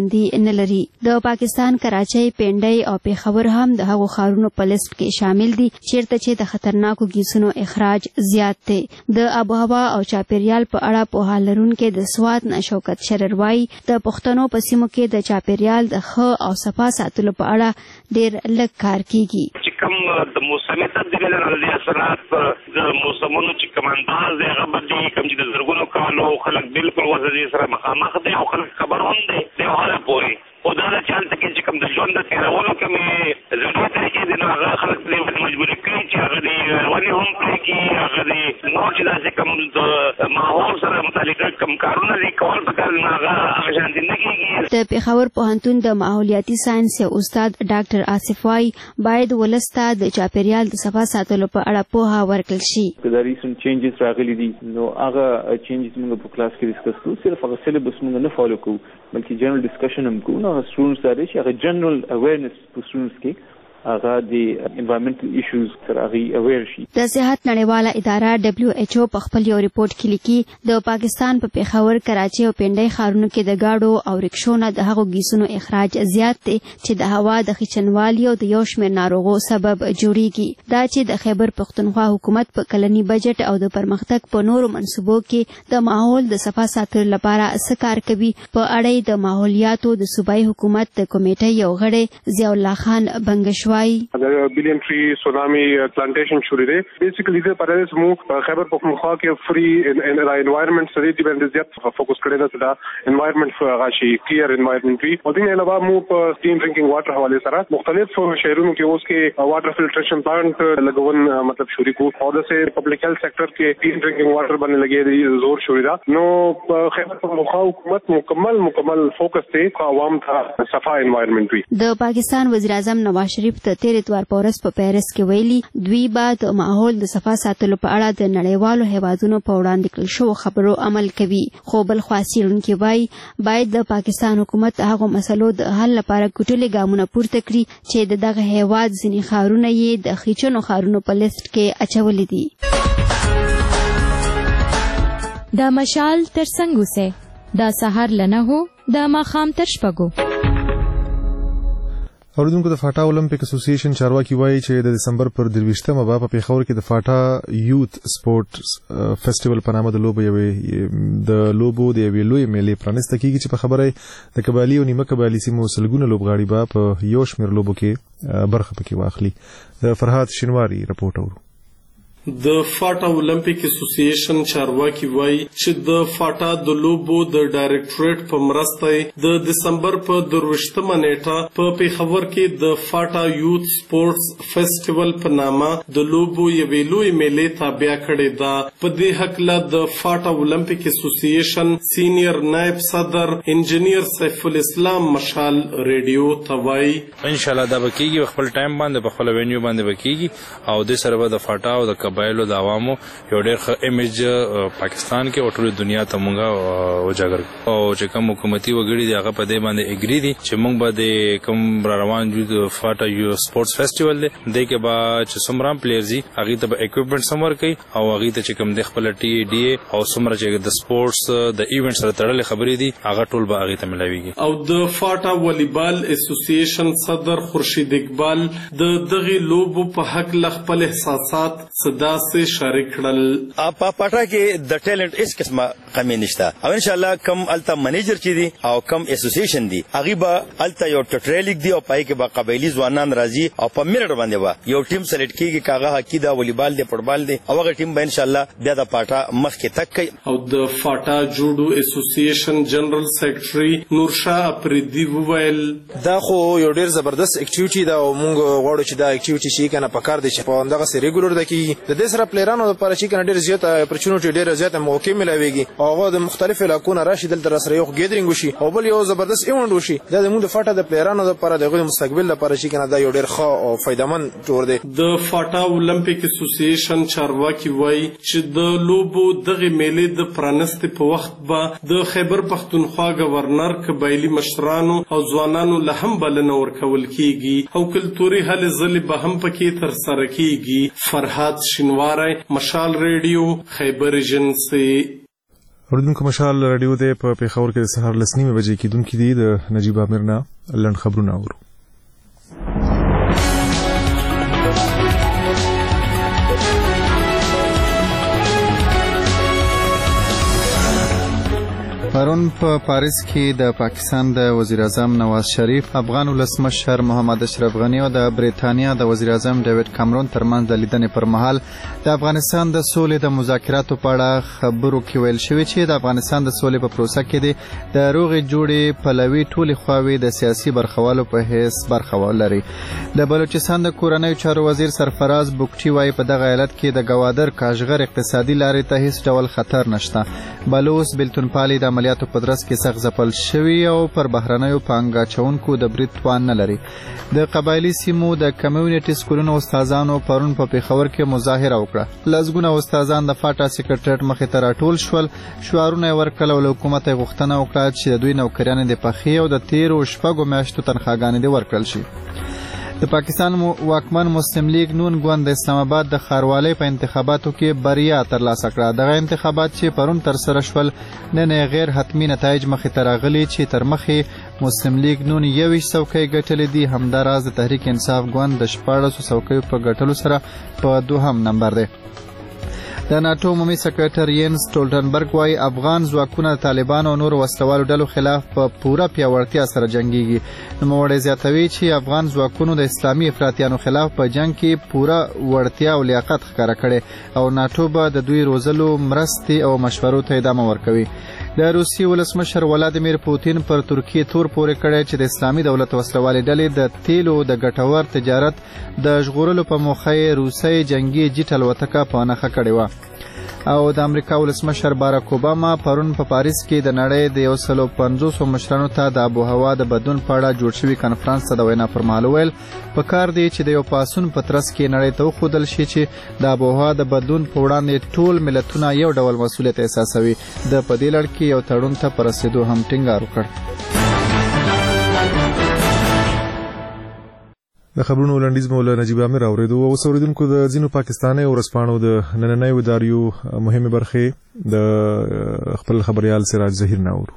نه لري. د پاکستان کراچۍ، پنډۍ او پېښور هم د هغو ښارونو په لیست کې شامل دي چیرته چې د خطرناکو ګیسونو اخراج زیات دی. د آبهوا او چاپیریال په اړه پوهه لرونکي د سوات نه شوکت شرر وایي د پښتنو په سیمو کې د چاپیریال د ښه او صفا ساتلو په اړه ډېر لږ کار کیږي. چې کوم د موسمي تبدیلۍ له اثرات د موسمونو چې کوم انداز دی هغه بدلېږي، کوم چې د زرګونو کالو خلک بالکل ورته سره مخامخ دي او خلک خبر هم دی د حاله پورې خو دا د چل ته چې کوم د ژوند د تېرولو کومې ضروري طریقې دي نو هغه خلک پرې مجبوري کوي چې هغه د ونې هم پرې کړي، هغه د نور چې داسې کوم د ماحول سره متعلقه کوم کارونه دي کول پکار نو هغه هغه شانتي نه کېږي. د پېښور پوهنتون د ماحولیاتي ساینس استاد ډاکټر آصف وایي باید ولس ته د چاپیریال د صفا ساتلو په اړه پوهه ورکړل شي. دا ریسنټ چینجز راغلي دي نو هغه چینجز موږ په کلاس کې ډسکس کوو، صرف هغه سلیبس موږ نه فالو کوو بلکې جنرال ډسکشن هم کوو. نو سټوډنټس دا دی چې هغه جنرال اویرنس په سټوډنټس کې هغه د انوایرنمنټل ایشوز سره هغه اویر شي. د صحت نړیواله اداره دبلیو ایچ او په خپل یو ریپورت کې لیکي د پاکستان په پېښور، کراچۍ او پنډۍ ښارونو کې د ګاډو او رکشو نه د هغو ګیسونو اخراج زیات دی چې د هوا د خچنوالي او د یو شمېر ناروغو سبب جوړیږي. دا چې د خیبر پښتونخوا حکومت په کلني بجټ او د پرمختګ په نورو منصوبو کې د ماحول د صفا ساتلو لپاره څه کار کوي په اړه د ماحولیاتو د صوبایي حکومت د کمیټې یو غړی ضیاء الله خان بنگش اگر بلین ټری سونامي پلانټیشن شروع دی بیسیکلی د پرېز مو خیبر پختونخوا کې فری انوایرنمنت سره دی باندې زیات فوکس کړی دا د انوایرنمنت غاشي کلیر انوایرنمنت وی او دین علاوه مو په کلین ډرینکینګ واټر حواله سره مختلف شهرونو کې اوس کې واټر فلټریشن پلانټ لګون مطلب شروع کو او د سه پبلک هیلث سېکټر کې کلین ډرینکینګ واټر باندې لګي دی زور شروع دا نو خیبر پختونخوا حکومت مکمل مکمل فوکس دی عوام ته صفا انوایرنمنت وی. د پاکستان وزیر اعظم نواز شریف ته تیر اتوار په ورځ په پیرس کې ویلي دوی به د ماحول د صفا ساتلو په اړه د نړیوالو هیوادونو په وړاندې کړل شوو خبرو عمل کوي. خو بل خوا څېړونکي وایي باید د پاکستان حکومت هغو مسلو د حل لپاره کوټلې ګامونه پورته کړي چې د دغه هیواد ځینې ښارونه یې د خیچنو ښارونو په لیست کې اچولي دي. د مشال تر څنګ اوسئ، د سهار له نهو د ماښام تر شپږو. اوریدونکو د فاټا اولمپیک اسوسییشن چارواکي وایي چې د دسمبر پر درویشتمه به په پېښور کې د فاټا یوت سپورټ فیسټیوال په نامه د لوبو یوې د لوبو د یوې لویې میلې پرانیسته کېږي چې په خبره د قبایلي او نیمه قبایلي سیمو سلګونه لوبغاړي به په یو شمېر لوبو کې برخه پکې واخلي. د فرهاد شینواری رپورټ اورو. د فاټا اولمپیک اسوسییشن چارواکي وایي چې د فاټا د لوبو د ډایرکټریټ په مرسته د دسمبر په درویشتمه نیټه په پېښور کې د فاټا یوت سپورټس فیسټیوال په نامه د لوبو یوې لویې میلې تابع کړې ده. په دې هکله د فاټا اولمپیک اسوسییشن سینیر نائب صدر انجینیر سیف الاسلام مشال ریډیو ته وایي ان شاء الله دا به کېږي خپل ټایم باندې په خپل وینیو باندې به کېږي او د سره به د فاټا او د قبایلو د عوامو یو ډېر ښه ایمیج پاکستان کې او ټولې دنیا ته مونږ وجاګر او چې کوم حکومتي وګړي دي هغه په دې باندې اګري دي چې مونږ به د کوم را روان جو د فاټا یو سپورټس فیسټیوال دی دی کې به چې څومره پلیئرز دي هغې ته به اکوپمنټ هم ورکوي او هغې ته چې کوم دی خپله ټي ډي اے او څومره چې د سپورټس د ایونټ سره تړلې خبرې دي هغه ټول به هغې ته ملاویږي. او د فاټا والیبال اسوسییشن صدر خورشید اقبال د دغې لوبو په هکله خپل احساسات صداسې شریک کړل. په پټا کې د ټیلنټ هیڅ قسمه کمی نشته او ان شاء الله کم التا منیجر چې دي او کم اسوسییشن دي هغه به التا یو ټریلیک دی او پای کې به قبایلی ځوانان راځي او په میرټ باندې به یو ټیم سلیکټ کیږي کاغه حقی دا والیبال دی فوټبال دی او هغه ټیم به ان شاء الله بیا د پټا مخ کې تک کوي. او د فاټا جوډو اسوسییشن جنرال سیکریټري نورشاه افریدي وویل دا خو یو ډیر زبردست اکټیویټي دا او موږ غواړو چې دا اکټیویټي شي کنه په کار دي چې په دغه سری ریګولر د کې د دې سره پلیرانو لپاره چې کنه ډیر زیات اپورچونټی ډیر زیات موقع ملويږي او هغه د مختلفو علاقو راشي دلته سره یو ګیدرینګ وشي او بل یو زبردست ایونت وشي دا د موږ د فاټا د پلیرانو لپاره د مستقبل لپاره چې کنه دا یو ډیر ښه او فائدمن ټور دی. د فاټا اولمپیک اسوسییشن چارواکي وایي چې د لوبو دغه میلې د پرانستې په وخت به د خیبر پښتونخوا گورنر قبایلی مشرانو او ځوانانو له هم بلنه ورکول کیږي او کلتوري هلې ځلې به هم پکې تر سره کیږي. فرهاد شینواری مشال ریډیو خیبر ایجنسی. اوریدونکو مشال رادیو د په پیښور کې د سهار لسنیمه بجې کېدونکې دي د نجیب امیر نه لنډ خبرونه اورو. پرون په پاریس کې د پاکستان د وزیر اعظم نواز شریف، افغان ولسمشر محمد اشرف غنی او د بریتانیا د وزیر اعظم ډیوډ کامرون ترمنځ د لیدنې پر مهال د افغانستان د سولې د مذاکراتو په اړه خبرو کې ویل شوی چې د افغانستان د سولې په پروسه کې د روغې جوړې پلوي ټولې خواوې د سیاسي برخوالو په حیث برخه لري. د بلوچستان د کورنیو چارو وزیر سرفراز بوکټي وايي په دغه ایالت کې د ګوادر کاژغر اقتصادي لارې ته هیڅ ډول خطر نشته. بلوچ بلتون پالي د عملیاتو په درس کې سخت ځپل شوی او پر بهرنیو پانګه اچونکو د برید توان نه لري. د قبایلي سیمو د کمیونټي سکولونو استادانو پرون په پیښور کې مظاهره وکړه. لسګونه استادان د فاټا سیکریټریټ مخې ته راټول شول. شعارونه ورکړل او له حکومت غوښتنه وکړه چې د دوی نوکریانې د پخې او د تیرو شپږو میاشتو تنخواګانې دې ورکړل شي. د پاکستان واکمن مسلم لیگ نون ګوند د اسلام آباد د ښاروالۍ په انتخاباتو کې بریا ترلاسه کړه. دغه انتخابات چې پرون ترسره شول نن غیر حتمی نتایج مخې ته راغلي چې تر مخې مسلم لیگ نون یویشت څوکۍ ګټلې دي. همداراز د تحریک انصاف ګوند د شپاړسو څوکیو په ګټلو سره په دوهم نمبر دی. د ناتو عمومي سکرټر ینس ټولټنبرګ وايي افغان ځواکونه د طالبانو او نورو وسلوالو ډلو خلاف په پوره پیاوړتیا سره جنګیږي. نوموړی زیاتوي چې افغان ځواکونو د اسلامي افراطیانو خلاف په جنګ کې پوره وړتیا او لیاقت ښکاره کړي او ناتو به د دوی روزلو مرستې او مشورو ته ادامه ورکوي. د روسیې ولسمشر ولادیمیر پوتین پر ترکیې تور پورې کړی چې د اسلامي دولت وسلوالې ډلې د تیلو د ګټور تجارت د ژغورلو په موخه یې روسۍ جنګي جیټ الوتکه په نښه کړې وه. او د امریکا ولسمشر باراک اوباما پرون په پاریس کې د نړۍ د یو سلو پنځوسو مشرانو ته د آب و هوا د بدلون په اړه جوړ شوي کنفرانس ته د وینا پر مهال وویل پکار دی چې د یو پاڅون په ترڅ کې نړۍ ته وښودل شي چې د آب و هوا د بدلون په وړاندې ټول ملتونه یو ډول مسؤلیت احساسوي. د په دې لړ کې یو تړون ته په رسېدو هم ټینګار وکړ. د خبرونو لنډیز مو له نجیب امیر اوریدو. اوس اوریدونکو د ځینو پاکستاني ورځپاڼو د نننیو اداریو مهمه برخې د خپل خبريال سراج ظهیر ناور.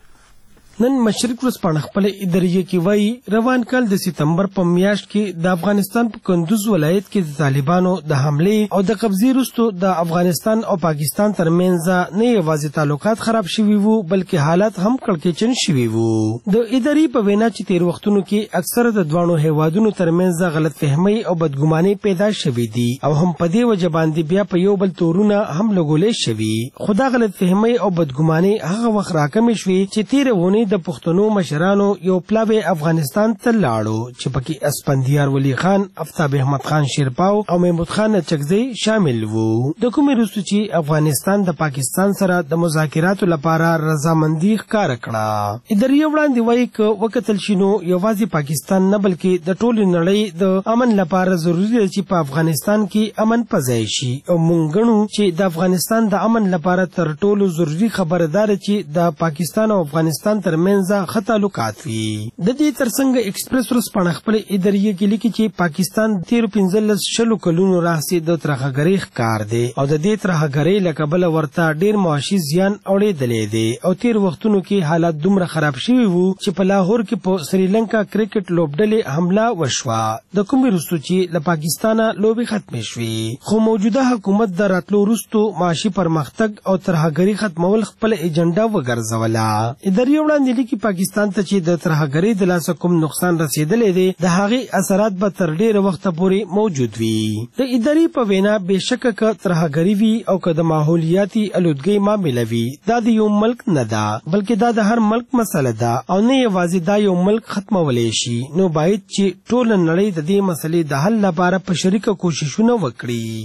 نن مشرق ورځپاڼه خپل اداریه کې وایي روان کال د سپتمبر په میاشت کې د افغانستان په کندوز ولایت کې د طالبانو د حمله او د قبضې وروسته د افغانستان او پاکستان ترمنځ نه یوازې تعلقات خراب شوي وو بلکې حالات هم کړکېچن شوي وو. د اداري په وینا چې تیر وختونو کې اکثره د دوانو هیوادونو ترمنځ غلط فهمي او بدګماني پیدا شوي دي او هم په دې وجه باندې بیا په یو بل تورونه هم لګولې شوي. خدا غلط فهمي او بدګماني هغه وخت راکمې شوي چې تیر ونه د پښتنو مشرانو یو پلاوی افغانستان ته لاړو چې پکې اسپندیار ولی خان، افتاب احمد خان شیرپاو او محمود خان چکزی شامل وو. د کومې وروسته چې افغانستان د پاکستان سره د مذاکراتو لپاره رضامندي ښکاره کړه. اداریه وړاندې وایي که وکتل شي نو یوازې پاکستان نه بلکې د ټولې نړۍ د امن لپاره ضروري ده چې په افغانستان کې امن پځای شي او موږ ګڼو چې د افغانستان د امن لپاره تر ټولو ضروري خبره ده چې د پاکستان او افغانستان تر منځه ښه تعلقات وي. د دې ترڅنګ ایکسپریس ورځپاڼه خپل اداریه کې لیکي چې پاکستان تیر پنځلس شلو کلونو راهیسې د ترهګرۍ ښکار دی او د دې ترهګرۍ له کبله ورته ډیر معاشي زیان اوړېدلی دی او تیر وختونو کې حالات دومره خراب شوي وو چې په لاهور کې په سریلنکا کرکټ لوبډلې حمله وشوه د کومې وروسته چې له پاکستانه لوبې ختمې شوې. خو موجوده حکومت د راتلو وروسته معاشي پرمختګ او ترهګرۍ ختمول خپل ایجنډا وګرځوله. اداریه وړاندې لیکي پاکستان ته چې د ترهګرۍ د لاسه کوم نقصان رسیدلی دی د هغې اثرات به تر ډیره وخته پورې موجود وي. د ادارې په وینا بېشکه که ترهګري وي او که د ماحولیاتي الودګۍ معامله وي دا د یو ملک نه ده بلکې دا د هر ملک مسله ده او نه یوازې دا یو ملک ختمولی شي. نو باید چې ټوله نړۍ د دې مسلې د حل لپاره په شریکه کوششونه وکړي.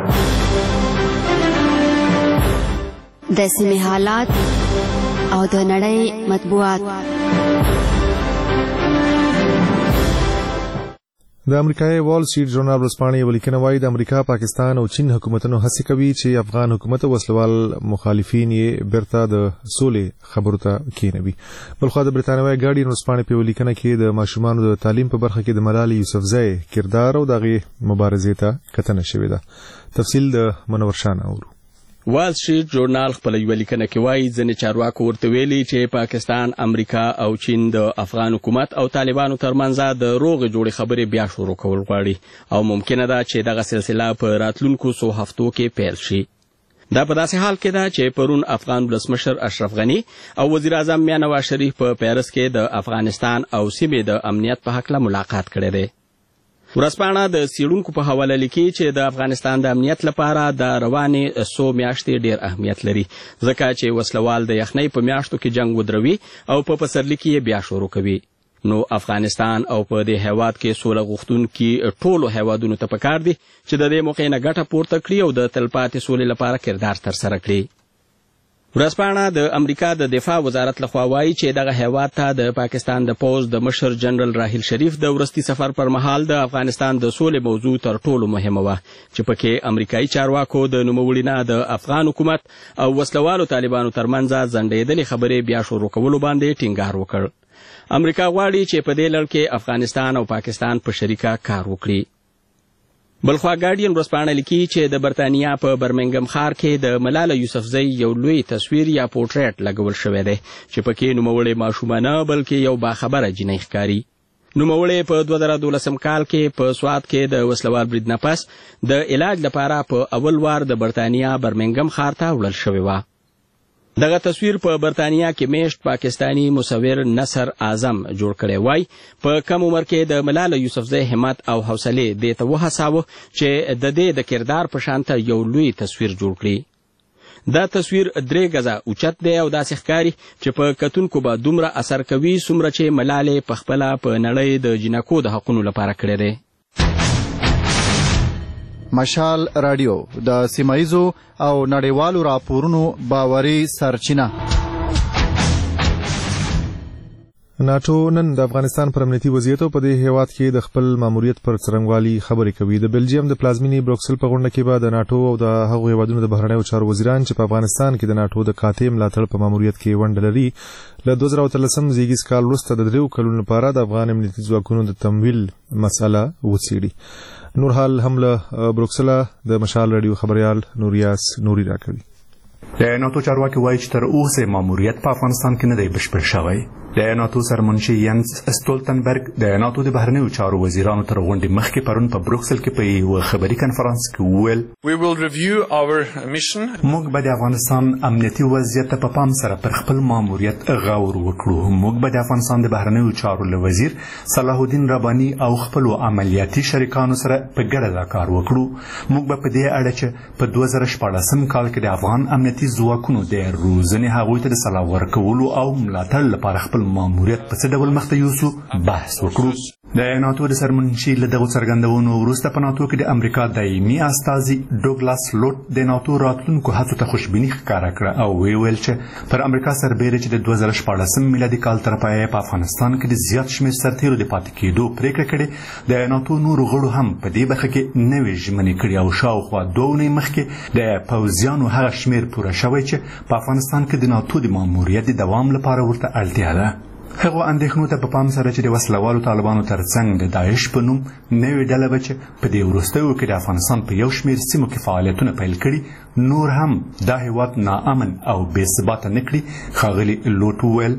د سیمې حالات او د نړۍ مطبوعات. د امریکای وال سټریټ ژورنال ورځپاڼه یو لیکنه وایي د امریکا، پاکستان او چین حکومتونو هڅه کوي چې افغان حکومت او وسلوال مخالفین یې بیرته د سولې خبرو ته کېنوي. بلخوا د برتانوي ګارډین ورځپاڼې په لیکنه کې د ماشومانو د تعلیم په برخه کې د ملالۍ یوسفزۍ کردار او دغه مبارزې ته کتنه شوې ده. تفصیل د منور شاه اورو. وال سټریټ ژورنال خپل یو لیکنه کې وایي ځینې چارواکو ورته ویلي چې پاکستان، امریکا او چین د افغان حکومت او طالبانو ترمنځ د روغې جوړې خبرې بیا شروع کول غواړي او ممکنه ده چې دغه سلسله په راتلونکو څو هفتو کې پیل شي. دا په داسې حال کې ده چې پرون افغان ولسمشر اشرف غني او وزیر اعظم میاں نواز شریف په پیرس کې د افغانستان او سیمې د امنیت په هکله ملاقات کړی دی. ورځپاڼه د څېړونکو په حواله لیکي چې د افغانستان د امنیت لپاره د روانې څو میاشتې ډېر اهمیت لري، ځکه چې وسلوال د یخنۍ په میاشتو کې جنگ ودروي او په پسرلي کې یې بیا شروع کوي. نو افغانستان او په دې هیواد کې سوله غوښتونکي ټولو هیوادونو ته پکار دي چې د دې موقع نه ګټه پورته کړي او د تلپاتې سولې لپاره کردار ترسره کړي. ورځپاڼه د امریکا د دفاع وزارت لخوا وایي چې دغه هیواد ته د پاکستان د پوځ د مشر جنرال راحیل شریف د وروستي سفر پر مهال د افغانستان د سولې موضوع تر ټولو مهمه وه چې پکې امریکایي چارواکو د نوموړي نه د افغان حکومت او وسلوالو طالبانو ترمنځ ځنډېدلې خبرې بیا شروع کولو باندې ټینګار وکړ. امریکا غواړي چې په دې لړ کې افغانستان او پاکستان په شریکه کار وکړي. بلخوا ګارډین ورځپاڼه لیکي چې د برتانیا په برمنګم ښار کې د ملاله یوسفزۍ یو لوی تصویر یا پورټریټ لګول شوی دی چې پکې نوموړی ماشومه نه بلکې یو باخبره جینۍ ښکاري. نوموړی په دوه زره دولسم کال کې په سوات کې د وسلوال برید نه پس د علاج لپاره په اول وار د برتانیا برمنګم ښار ته وړل شوی و. دغه تصویر په برتانیا کې میشت پاکستانی مصور نصر اعظم جوړ کړی وای. په کم عمر کې د ملاله یوسفزۍ همت او حوصله دې ته وهڅاوه چې د دې د کردار په شانته یو لوی تصویر جوړ کړي. دا تصویر درې غزه اوچت دی او داسې ښکاري چې په کتونکو به دومره اثر کوي څومره چې ملاله په خپله په نړۍ د جنکو د حقونو لپاره کړی دی. مشال رادیو د سیمایزو او نړیوالو راپورونو باوري سرچینه. ناټو نن د افغانستان پر امنیتي وضعیت او په دې هیواد کې د خپل ماموریت پر څرنګوالي خبرې کوي. د بلجیم د پلازمینې بروکسل په غونډه کې به د ناټو او د هغو هیوادونو د بهرنیو چارو وزیران چې په افغانستان کې د ناټو د قاطع ملاتړ په ماموریت کې ونډه لري له دوه زره اتلسم زیږیز کال وروسته د دریو کلونو لپاره د افغان امنیتي ځواکونو د تمویل مسأله وڅېړي. نور حال هم له بروکسل د مشال رادیو خبريال نوریاس نوري راکوي. د ناتو چارواکي وایي چې تر اوسه ماموریت په افغانستان کې نه دی بشپړ شوی. د ناتو سرمنشي ینس استولتنبرګ د ناتو د بهرنیو چارو وزیرانو تر غونډې مخکې پرون په بروکسل کې په یو خبري کنفرانس کې وویل موږ به د افغانستان امنیتي وضعیت ته په پام سره پر خپل ماموریت غور وکړو. موږ به د افغانستان د بهرنیو چارو له وزیر صلاح الدین رباني او خپل عملیاتي شریکانو سره په ګډه دا کار وکړو. موږ به په دې اړه چې په دوه زره شپاړسم کال کې د افغان امنیتي ځواکونو د روزنې هغوی ته د سلاح ورکولو او ملاتړ لپاره خپل ماموریت په څه ډول مخته یوسو بحث وکړو. د ناتو د سرمنشي له دغو څرګندونو وروسته په ناتو کې د امریکا دایمي استازي ډوګلاس لوټ د ناتو راتلونکو هڅو ته خوشبیني ښکاره کړه او ویل چې پر امریکا سربیره چې د دوه زره شپاړسم میلادي کال تر پایه په افغانستان کې د زیات شمېر سرتیرو د پاتې کېدو پریکړه کړې. د ناتو نورو غړو هم په دې برخه کې نوې ژمنې کړې او شاوخوا دوه اونۍ مخکې د پوځیانو هغه شمېر پوره شوی چې په افغانستان کې د ناتو د ماموریت د دوام لپاره ورته اړتیا ده. هغو اندېښنو ته په پام سره چې د وسلوالو طالبانو ترڅنګ د داعش په نوم نوې ډله به چې په دې وروستیو کې د افغانستان په یو شمېر سیمو کې فعالیتونه پیل کړي نور هم دا هیواد ناامن او بې ثباته نه کړي. ښاغلي لوټ وویل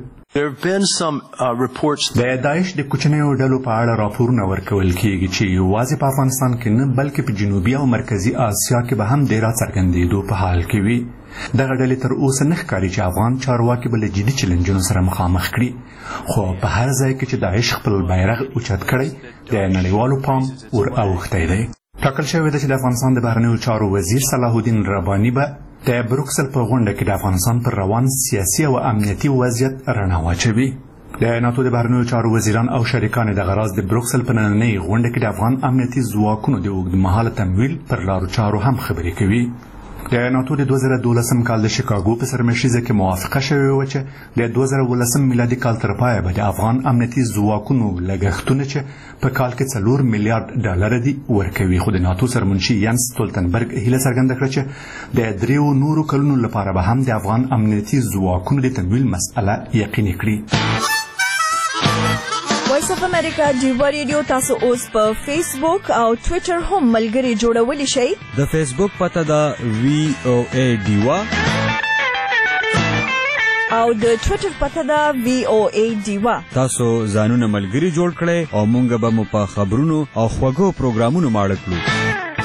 د داعش د کوچنیو ډلو په اړه راپورونه ورکول کېږي چې یوازې په افغانستان کې نه بلکې په جنوبي او مرکزي اسیا کې به هم د راڅرګندېدو په حال کې وي. دغه ډلې تر اوسه نه ښکاري چې افغان چارواکي به له جدي چلنجونو سره مخامخ کړي. خو په هر ځای کې چې داعش خپل بیرغ اوچت کړی د نړیوالو پام ور اوښتی دی. ټاکل شوې ده چې د افغانستان د بهرنیو چارو وزیر صلاح الدین رباني به د بروکسل په غونډه کې د افغانستان پر روان سیاسي او امنیتي وضعیت رڼا واچوي. د ناتو د بهرنیو چارو وزیران او شریکان د غراز د بروکسل په نننۍ غونډه کې د افغان امنیتي ځواکونو د اوږدمهاله تمویل پر لارو چارو هم خبرې کوي. د ناتو د دوه زره دولسم کال د شیکاګو په سرمشریزه کې موافقه شوې وه چې د دوه زره اوولسم میلادي کال تر پایه به د افغان امنیتي ځواکونو لګښتونه چې په کال کې څلور میلیارډ ډالر دي ورکوي. خو د ناتو سرمنشي ینس ستولتنبرګ هیله څرګنده کړه چې د دریو نورو کلونو لپاره به هم د افغان امنیتي ځواکونو د تمویل مسأله یقیني کړي. وایس اف امریکا ډیوا ریډیو تاسو اوس په فیسبوک او ټوئیټر هم ملګري جوړولی شئ. د فیسبوک پته ده وی او ای ډیوا او د ټوئیټر پته ده وی او ای ډیوا. تاسو ځانونه ملګري جوړ کړئ او مونږ به مو په خبرونو او خوږو پروګرامونو ماړه کړو.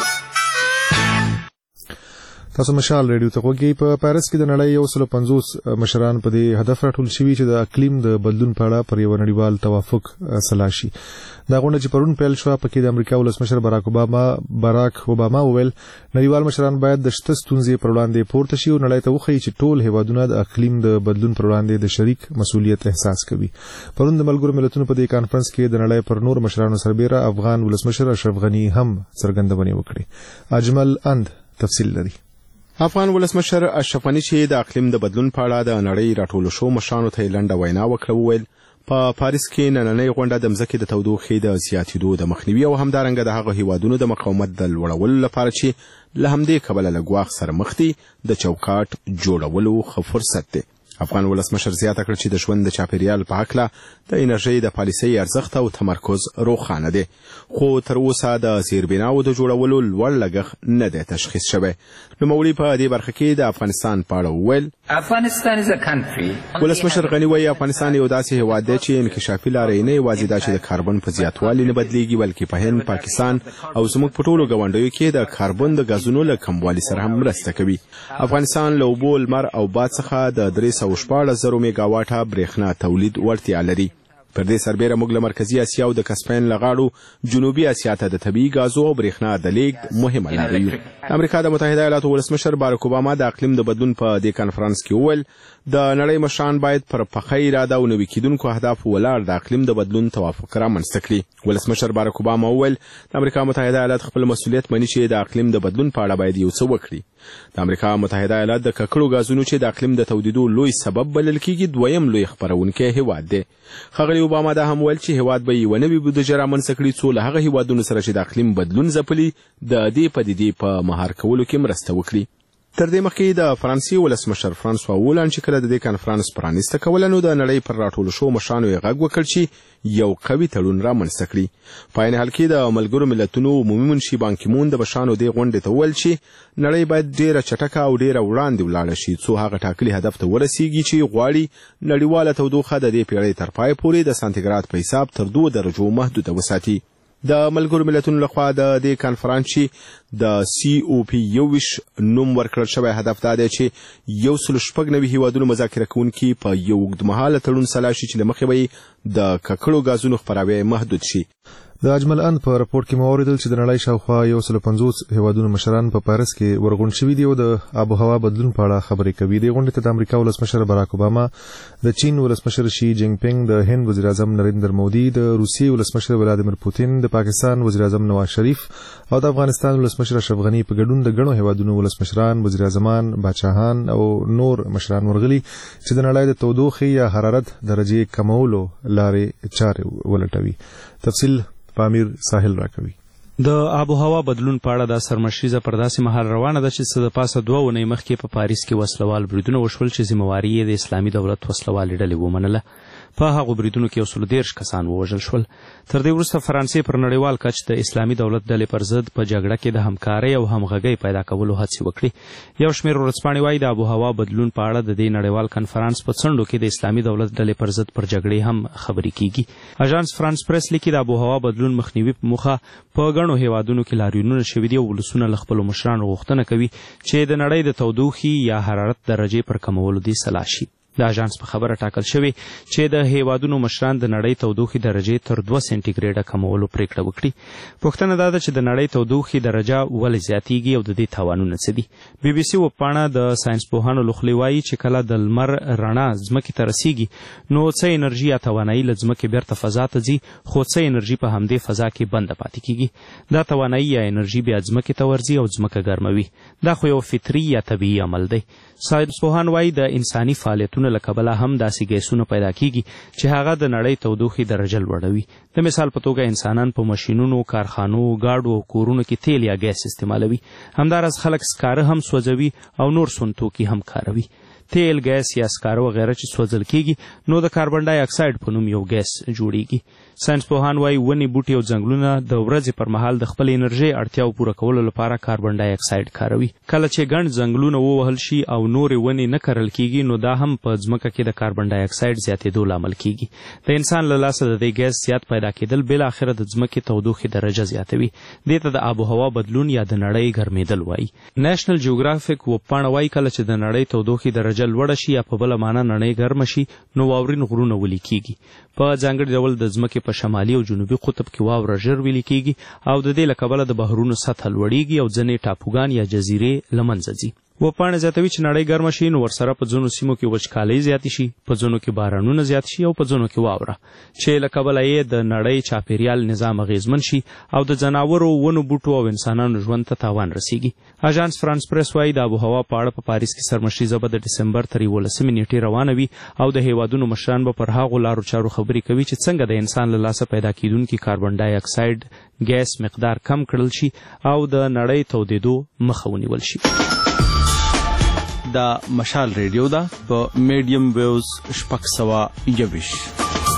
تاسو مشال ریډیو ته وګورئ. په پاریس کې د نړۍ یو سل پنځوس مشران په دې هدف راټول شوي چې د اقلیم د بدلون په اړه پر یو نړیوال توافق سلاشي. دا غونډه چې پرون پیل شوه پکې د امریکا ولسمشر باراک اوباما باراک اوباما وویل نړیوال مشران باید د شته ستونزې پر وړاندې پورته شي او نړۍ ته وښیي چې ټول هیوادونه د اقلیم د بدلون پر وړاندې د شریک مسؤلیت احساس کوي. پرون د ملګرو ملتونو په دې کانفرنس کې د نړۍ پر نور مشرانو سربېره افغان ولسمشر اشرف غني هم څرګندونې وکړې. اجمل اند تفصیل لري. افغان ولسمشر اشرف غني چې د اقلیم د بدلون په اړه د نړۍ راټولو شو مشرانو ته لنډه وینا وکړه وویل په پاریس کې نننۍ غونډه د مځکې د تودوخې د زیاتېدو د مخنیوي او همدارنګه د هغه هیوادونو د مقاومت د لوړولو لپاره چې له همدې کبله له ګواښ سره مخ دي د چوکاټ جوړولو ښه فرصت دی. افغان ولسمشر زیاته کړه چې د ژوند د چاپیریال په هکله د انرژۍ د پالیسۍ ارزښت او تمرکز روښانه دی خو تر اوسه د زیربناو د جوړولو لوړ لګښت نه دی تشخیص شوی. نوموړي په دې برخه کې د افغانستان په اړه وویل ولسمشر غني وایي افغانستان یو داسې هیواد دی چې انکشافي لارې نه یوازې دا چې د کاربن په زیاتوالي نه بدلیږي بلکې په هند پاکستان او زموږ په ټولو ګاونډیو کې د کاربن د غازونو له کموالي سره هم مرسته کوي. افغانستان له اوبو لمر او باد څخه د درې سوه شپاړس زره میگا واټه برېښنا تولید وړتیا لري. پر دې سربېره موږ له مرکزي اسیا او د کسپین له غاړو جنوبي اسیا ته د طبیعي غازو او برېښنا د لیږد مهمه لاره یو. امریکا د متحده ایالاتو ولسمشر باراک اوباما د اقلیم د بدلون په دې کانفرنس کې وویل د نړۍ مشران باید پر پخه اراده او نوي کېدونکو اهدافو ولاړ د اقلیم د بدلون توافق رامنځته کړي. ولسمشر باراک اوباما وویل د امریکا متحده ایالات خپل مسؤلیت مني چې د اقلیم د بدلون په اړه باید یو څه وکړي. د امریکا متحده ایالات د ککړو غازونو چې د اقلیم د تودیدو لوی سبب بلل کېږي دویم لوی خپرونکی هیواد دی. ښاغلي اوباما دا هم ویل چې هیواد به یوه نوې بودیجه رامنځته کړي څو له هغه هیوادونو سره چې د اقلیم بدلون ځپلي د دې پدیدې په مهار کولو کې مرسته وکړي. تر دې مخکې د فرانسې ولسمشر فرانسوا هولانډ چې کله د دې کانفرنس پرانیسته کوله نو د نړۍ پر راټولو شوو مشرانو یې غږ وکړ چې یو قوي تړون رامنځته کړي. په عین حال کې د ملګرو ملتونو عمومي منشي بان کی مون د مشرانو دې غونډې ته وویل چې نړۍ باید ډېره چټکه او ډېره وړاندې ولاړه شي څو هغه ټاکلي هدف ته ورسیږي چې غواړي نړیواله تودوخه د دې پیړۍ تر پای پورې د سانتیګراد په حساب تر دوه درجو محدوده وساتي. د ملګرو ملتونو لخوا د دې کانفرنس چې د سی او پی یوویش نوم ورکړل شوی هدف دا دی چې یو سل شپږ نوي هیوادونو مذاکره کوونکي په یو اوږدمهاله تړون سلا شي چې له مخې به د ککړو غازونو خپراوی محدود شي. د اجمل اند په راپور کې مو اوریدل چې د نړۍ شاوخوا یو سل پنځوس هیوادونو مشران په پاریس کې ورغونډ شوي دي او د آب و هوا بدلون په اړه خبرې کوي. د غونډې ته د امریکا ولسمشر باراک اوباما، د چین ولسمشر شي جینګ پینګ، د هند وزیر اعظم نریندر مودي، د روسیې ولسمشر ولادیمیر پوتین، د پاکستان وزیر اعظم نواز شریف او د افغانستان ولسمشر اشرف غني په ګډون د غنو هیوادونو ولسمشران، وزیر اعظمان، بادشاهان او نور مشران ورغلي چې د نړۍ د تودوخې یا حرارت درجه کمولو لارې چارې ولټوي. تفصیل پامیر ساحل راکوي. د آب و هوا بدلون په اړه د سرمشریزه پر داسې مهال روانه ده چې څه د پاسه دوه اونۍ مخکې په پاریس کې وسلوال بریدونه وشول چې ذمهواري یې د اسلامي دولت وسلوالې ډلې ومنله. په هغو بریدونو کې یو سل دېرش کسان ووژل شول. تر دې وروسته فرانسې پر نړیوال کچ د اسلامي دولت ډلې پر ضد په جګړه کې د همکارۍ او همغږۍ پیدا کولو هڅې وکړي. یو شمېر ورځپاڼې وایي د آب و هوا بدلون په اړه د دې نړیوال کنفرانس په څنډو کې د اسلامي دولت ډلې پر ضد پر جګړې هم خبرې کیږي. اژانس فرانس پریس لیکي د آب و هوا بدلون مخنیوي په موخه په ګڼو هیوادونو کې لاریونونه شوي دي او ولسونه له خپلو مشرانو غوښتنه کوي چې د نړۍ د تودوخې یا حرارت درجې پر کمولو دې سلا شي. د اژانس په خبره ټاکل شوی چې د هیوادونو مشران د نړۍ تودوخې درجې تر دوه سانتي ګریډه کمولو پریکړه وکړي. پوښتنه دا ده چې د نړۍ تودوخې درجه ولې زیاتیږي او د دې تاوانونه څه دي. بي بي سي وپاڼه د ساینسپوهانو لخوا وایي چې کله د لمر رڼا ځمکې ته رسیږي نو څه انرژي یا توانایي له ځمکې بیرته فضا ته ځي خو څه انرژي په همدې فضا کې بنده پاتې کیږي. دا توانایي یا انرژي بیا ځمکې ته ورځي او ځمکه ګرموي. دا خو یو فطري یا طبیعي عمل دی. ساینسپوهان وایي د انساني فعالیتونو له کبله هم داسې ګیسونه پیدا کیږي چې هغه د نړۍ تودوخې درجه لوړوي. د مثال په توګه انسانان په ماشینونو، کارخانو، ګاډو او کورونو کې تیل یا ګیس استعمالوي. همداراز خلک سکاره هم سوځوي او نور سون توکي هم کاروي. تیل، ګیس یا سکاره وغیره چې سوځل کیږي نو د کاربن ډای اکساید په نوم یو ګیس جوړیږي ساينس پوهان وايي ونې بوټي او ځنګلونه د ورځې پر مهال د خپل انرژي اړتیاو پوره کولو لپاره کاربن ډای اکساید کاروي. کله چې ګڼ ځنګلونه ووهل شي او نورې ونې نه کرل کیږي نو دا هم په ځمکه کې د کاربن ډای اکساید زیاتېدو لامل کیږي. د انسان له لاسه د دې ګیس زیات پیدا کېدل بالاخره د ځمکې تودوخې درجه زیاتوي. دې ته د آب و هوا بدلون یا د نړۍ ګرمېدل وایي. نېشنل جیوګرافیک وپاڼه وایي کله چې د نړۍ تودوخې درجه لوړه شي یا په بله معنا نړۍ ګرمه شي نو واورین غرونه ویلي کیږي. په ځانګړي ډول د ځمکې په شمالي او جنوبي قطب کې واوره ژر ویلي کیږي او د دې له کبله د بحرونو سطحه لوړیږي او ځینې ټاپوګان یا جزیرې له منځه ځي. وپاڼه زیاتوي چې نړۍ ګرمه شي نو ورسره په ځینو سیمو کې وچکالۍ زیاتې شي، په ځینو کې بارانونه زیات شي او په ځینو کې واوره چې له کبله یې د نړۍ چاپیریال نظام اغیزمن شي او د ځناورو، ونو بوټو او انسانانو ژوند ته تاوان رسیږي. اژانس فرانس پریس وایي د آب و هوا په اړه په پاریس کې سرمشریزه به د ډسمبر تر یولسمې نیټې روانه وي او د هیوادونو مشران به پر هغو لارو چارو خبرې کوي چې څنګه د انسان له لاسه پیدا کیدونکي کاربن ډای اکساید ګیس مقدار کم کړل شي او د نړۍ تودېدو مخه ونیول شي. دا مشال ریډیو ده په میډیم ویوز شپږ سوه یویشت.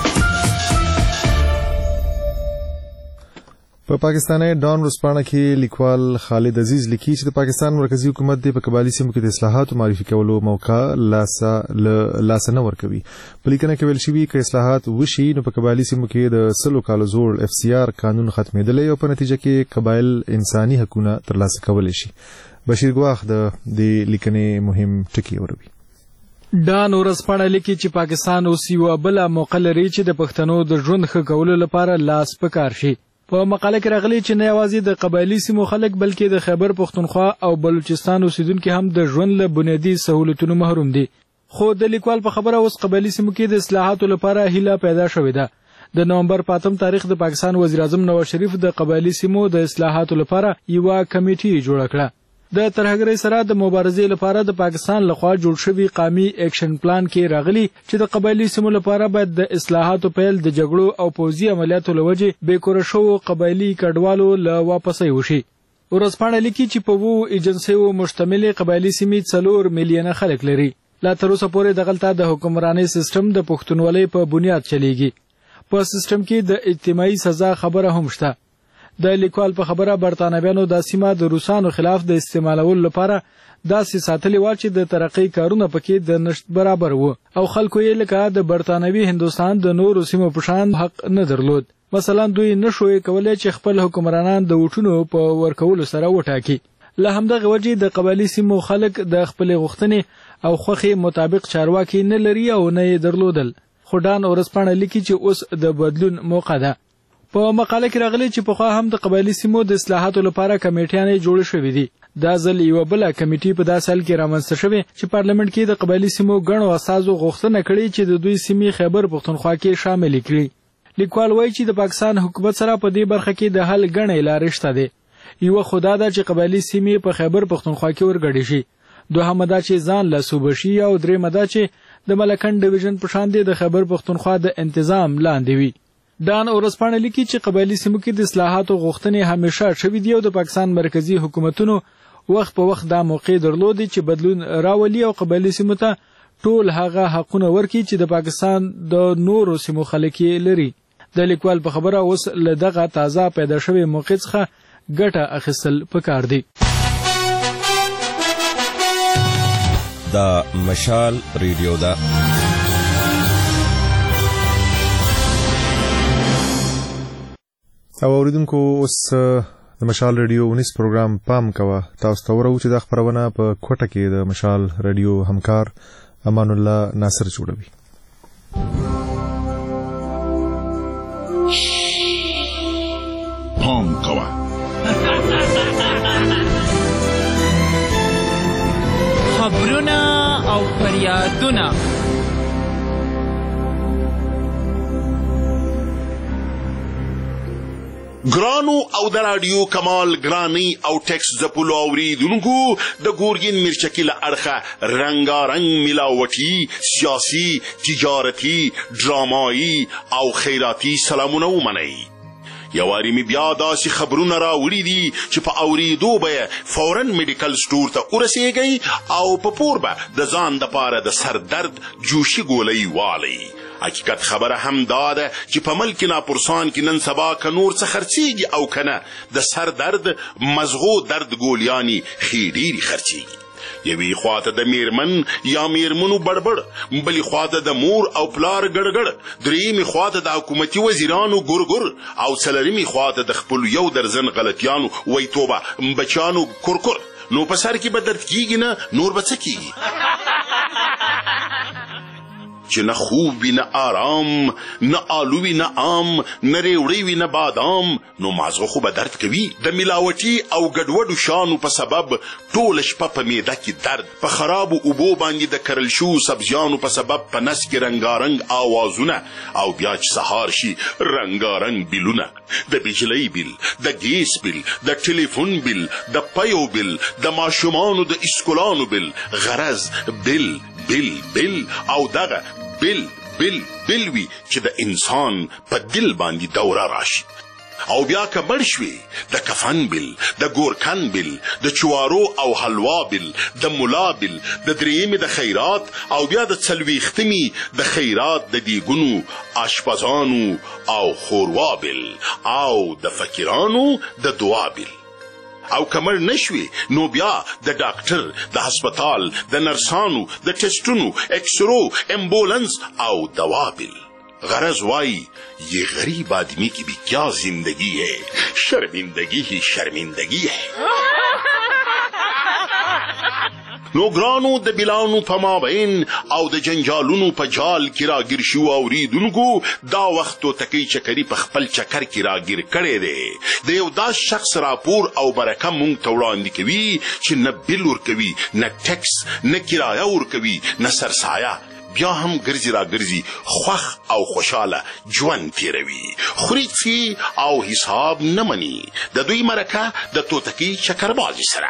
په پاکستاني ډان ورځپاڼه کې لیکوال خالد عزیز لیکي چې د پاکستان مرکزی حکومت د په قبایلی سیمو کې د اصلاحاتو معرفي کولو موقع لاسه نه ورکوي. په لیکنه کې ویل شوي که اصلاحات وشي نو په قبایلی سیمو کې د سلو کالو زوړ اف سی آر قانون ختمېدلی او په نتیجه کې قبایل انساني حقونه ترلاسه کولی شي. بشیر ګواخ د دې لیکنې مهم ټکي وروي. ډان ورځپاڼه لیکي چې پاکستان اوس یوه بله موقع لري چې د پښتنو د ژوند ښه کولو لپاره لاس په کار شي. په مقاله کې راغلي چې نه یوازې د قبایلي سیمو خلک بلکې د خیبر پښتونخوا او بلوچستان اوسیدونکي هم د ژوند له بنیادي سهولتونو محروم دي. خو د لیکوال په خبره اوس قبایلي سیمو کې د اصلاحاتو لپاره هیله پیدا شوې ده. د نومبر په اتم تاریخ د پاکستان وزیر اعظم نواز شریف د قبایلي سیمو د اصلاحاتو لپاره یوه کمیټي جوړه کړه. د ترهګرۍ سره د مبارزې لپاره د پاکستان لخوا جوړ شوی قومي اکشن پلان کې راغلي چې د قبایلي سیمو لپاره باید د اصلاحاتو پیل د جګړو او پوځي عملیاتو له وجې بېکوره شوو قبایلي کډوالو له واپسۍ وشي. ورځپاڼه لیکي چې په اوو ایجنسیو مشتملې قبایلي سیمې څلور میلیونه خلک لري. لا تر اوسه پورې دغلته د حکمرانۍ سیستم د پښتونولۍ په بنیاد چلیږي. په سیستم کې د اجتماعي سزا خبره هم شته. د لیکوال په خبره برتانویانو دا سیمه د روسانو خلاف د استعمالولو لپاره داسې ساتلې وه چې د ترقۍ کارونه پکې د نشت برابر وو او خلکو یې لکه د برتانوي هندوستان د نورو سیمو په شان حق نه درلود. مثلا دوی نه شوی کولی چې خپل حکمرانان د وټونو په ورکولو سره وټاکي. له همدغه وجې د قبایلي سیمو خلک د خپلې غوښتنې او خوښې مطابق چارواکي نه لري او نه یې درلودل. خو ډان ورځپاڼه لیکي چې اوس د بدلون موقع ده. په مقاله کې راغلي چې پخوا هم د قبایلي سیمو د اصلاحاتو لپاره کمیټیانې جوړې شوې دي. دا ځل یوه بله کمیټي په داسې حال کې رامنځته شوې چې پارلمنټ کې د قبایلي سیمو ګڼو استازو غوښتنه کړې چې د دوی سیمې خیبر پښتونخوا کې شاملې کړي. لیکوال وایي چې د پاکستان حکومت سره په دې برخه کې د حل ګڼې لارې شته دي. یوه خو دا ده چې قبایلي سیمې په خیبر پښتونخوا کې ورګډې شي. دوهمه دا چې ځان له صوبه شي او درېیمه دا چې د ملکنډ ډیویژن په شان د خیبر پښتونخوا د انتظام لاندې وي. ډان ورځپاڼه لیکي چې قبایلي سیمو کې د اصلاحاتو غوښتنې همیشه شوي دي او د پاکستان مرکزی حکومتونو وخت په وخت دا موقع درلودي چې بدلون راولي او قبایلي سیمو ته ټول هغه حقونه ورکړي چې د پاکستان د نورو سیمو خلک یې لري. د لیکوال په خبره اوس له دغه تازه پیدا شوی موقع څخه ګټه اخیستل پکار دي. دا مشال ریډیو ده. او اوریدونکو اوس د مشال ریډیو اونیس پروګرام پام کوه. تاسو ته ورو چې دا خبرونه په کوټه کې د مشال ریډیو همکار امان الله ناصر جوړوي. پام کوه. خبرونه او فریادونه ګرانو او د راډیو کمال ګرانی او ټیکس زپلو اوریدونکو د ګورګین میرچکی له اړخه رنګارنګ ملاوټي سیاسي تجارتي ډرامایي او خیراتي سلامونه ومنئ. یواری می بیا داسې خبرونه راوړي دي چې په اوریدو به فورن میډیکل سٹور ته ورسیږئ او په پور به د ځان دپاره د سر درد جوشي ګولۍ والئ. حقیقت خبره هم دا ده چې په ملک ناپرسان کې نن سبا که نور څه خرڅېږي او که نه د سر درد مزغو درد ګولیانې ښې ډېرې خرڅېږي. یوې خواته د میرمن یا میرمنو بړبړ، بلې خواته د مور او پلار ګړګړ، درېیمې خواته د حکومتي وزیرانو ګرګر او څلرمې خواته د خپلو یو درزن غلطیانو وی توبه بچیانو کورکور. نو په سر کې به درد کېږي نه نور به څه کېږي؟ چې نه خوب وي نه آرام، نه آلو وي نه آم، نه ریوړی وي نه بادام، نو مازغه خو به درد کوي. د ملاوټي او ګډوډو شانو په سبب ټوله شپه په معده کې درد، په خرابو اوبو باندې د کرل شوو سبزیانو په سبب په نس کې رنګارنګ آوازونه، او بیا چې سهار شي رنګارنګ بیلونه، د بجلی بیل، د ګیس بیل، د ټلیفون بیل، د پیو بیل، د ماشومانو د اسکولانو بیل، غرض بیل بیل بیل او دغه بیل بیل بیل وي چې د انسان په دل باندې دوره راشي. او بیا که مړ شوي د کفن بیل، د ګورکن بیل، د چوارو او حلوا بیل، د ملا بیل، د درېیمې د خیرات، او بیا د څلوېښتمې د خیرات د دیګونو آشپزانو او خوروا بیل، او د فقیرانو د دعا بیل. او کمر نشوي نو بیا د ډاکټر، د هسپتال، د نرسانو، د ټیسټونو، ایکسرو، امبولنس او دوا بیل. غرض وائی یہ غریب آدمی کی بھی کیا زندگی ہے، شرمندگی ہی شرمندگی ہے. نو ګرانو د بلانو په مابین او د جنجالونو په جال کې راګیر شو اوریدونکو، دا وخت و تکی چکري په خپل چکر کې راګیر کړی دی. د یو داس شخص راپور او برکه مونږ ته وړاندې کوي چې نه بیل ورکوي، نه ټیکس، نه کرایه ورکوي، نه سرسایه، بیا هم ګرځي را ګرځي خوښ او خوشاله ژوند تیروي، خوري څي او حساب نه مني. د دوی مرکه د توتکي شکربازي سره.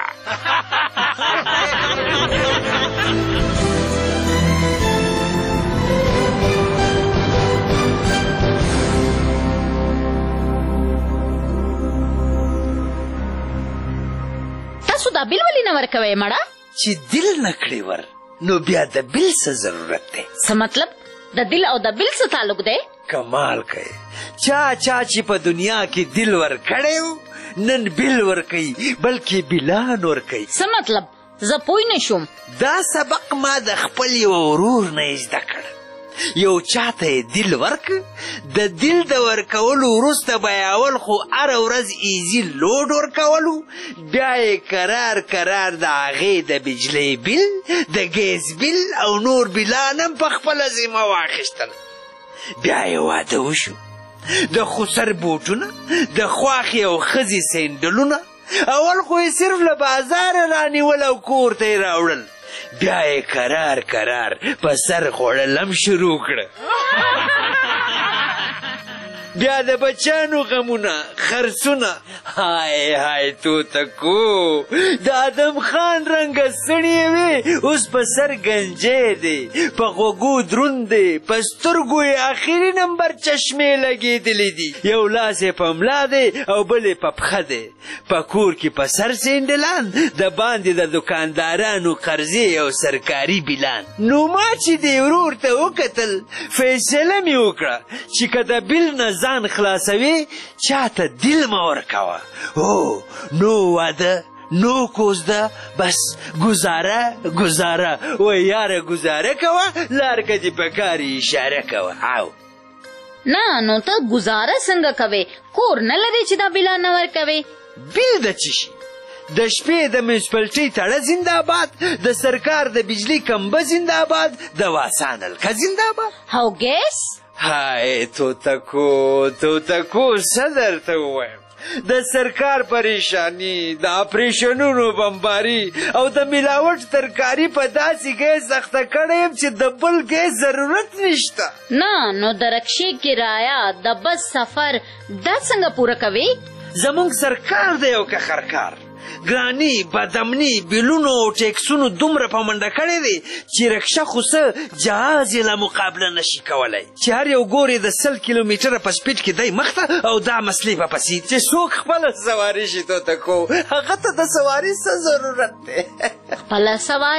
تاسو دا بیل ولې نه ورکوئ مړه؟ چې دل نه کړې ور نو بیا د بیل څه ضرورت دی؟ څه مطلب؟ د دل او د بیل څه تعلق دی؟ کمال کوي. چا چا چې په دنیا کې دل ورکړی نن بیل ورکوي، بلکې بیلان ورکوي. څه مطلب؟ زه پوه نه شوم. دا سبق ما د خپل یو ورور نه زده کړ. یو چاته دل ورک، د دل د ورکولو وروسته به یې اول خو هره ورځ ایزي لوډ ورکولو، بیا یې کرار کرار د هغې د بجلۍ بیل، د ګیس بیل او نور بیلان هم په خپله ذمه واخیستل. بیا یې واده وشو، د خسر بوټونه، د خواښې او ښځې سینډلونه، اول خو یې صرف له بازاره رانیول او کور ته یې راوړل، بیا یې کرار کرار په سر خوړل هم شروع کړه. بیا د بچانو غمونه، خرڅونه، های های توتکو، د آدم خان رنګه سړی وې اوس په سر گنجی دی، په غوږو دروند دی، په سترګو یې آخري نمبر چشمې لګېدلې دي، یو لاس یې په ملا دی او بل یې په پښه دی، په کور کې په سر سینډلان، د باندې د دکاندارانو قرضې او سرکاري بیلان. نو ما چې دې ورور ته وکتل، فیصله مې وکړه چې که د بیل نه ځان خلاصوي چاته دل مه ورکوه. او نو واده، نو کوزده، بس گزاره گزاره، و یاره گزاره کوه، لارکه دې په کار اشاره کوه. او نه نو ته گزاره څنګه کوې؟ کور نه لرې چې دا بیلان نه ورکوې؟ بیل د څه شي؟ د شپې د میونسپلټۍ تړه زنده‌باد، د سرکار د بجلی کمبه زنده‌باد، د واسا نلکه زنده‌باد. او ګیس؟ های توتکو توتکو څه درته ووایم، د سرکار پریشانی، د اپریشنونو بمباري او د ملاوټ ترکاري په داسې ګیس اخته کړی یم چې د بل ګیس ضرورت نشته. نه نو د رکشې کرایه، د بس سفر دا څنګه پوره کوي؟ زمونږ سرکار دی او که خرکار، ګرانی، بدامني، بیلونو او ټیکسونو دومره په منډه کړی دی چې رکشه خو څه جهاز یې لا مقابله نشي کولی، چې هر یو ګورې د سل کیلومیټره په سپیډ کې دی مخته او دا مسلې په پسې چې څوک خپله سواري شي توتکو، هغه ته د سواري څه ضرورت دی؟ خپله سواري؟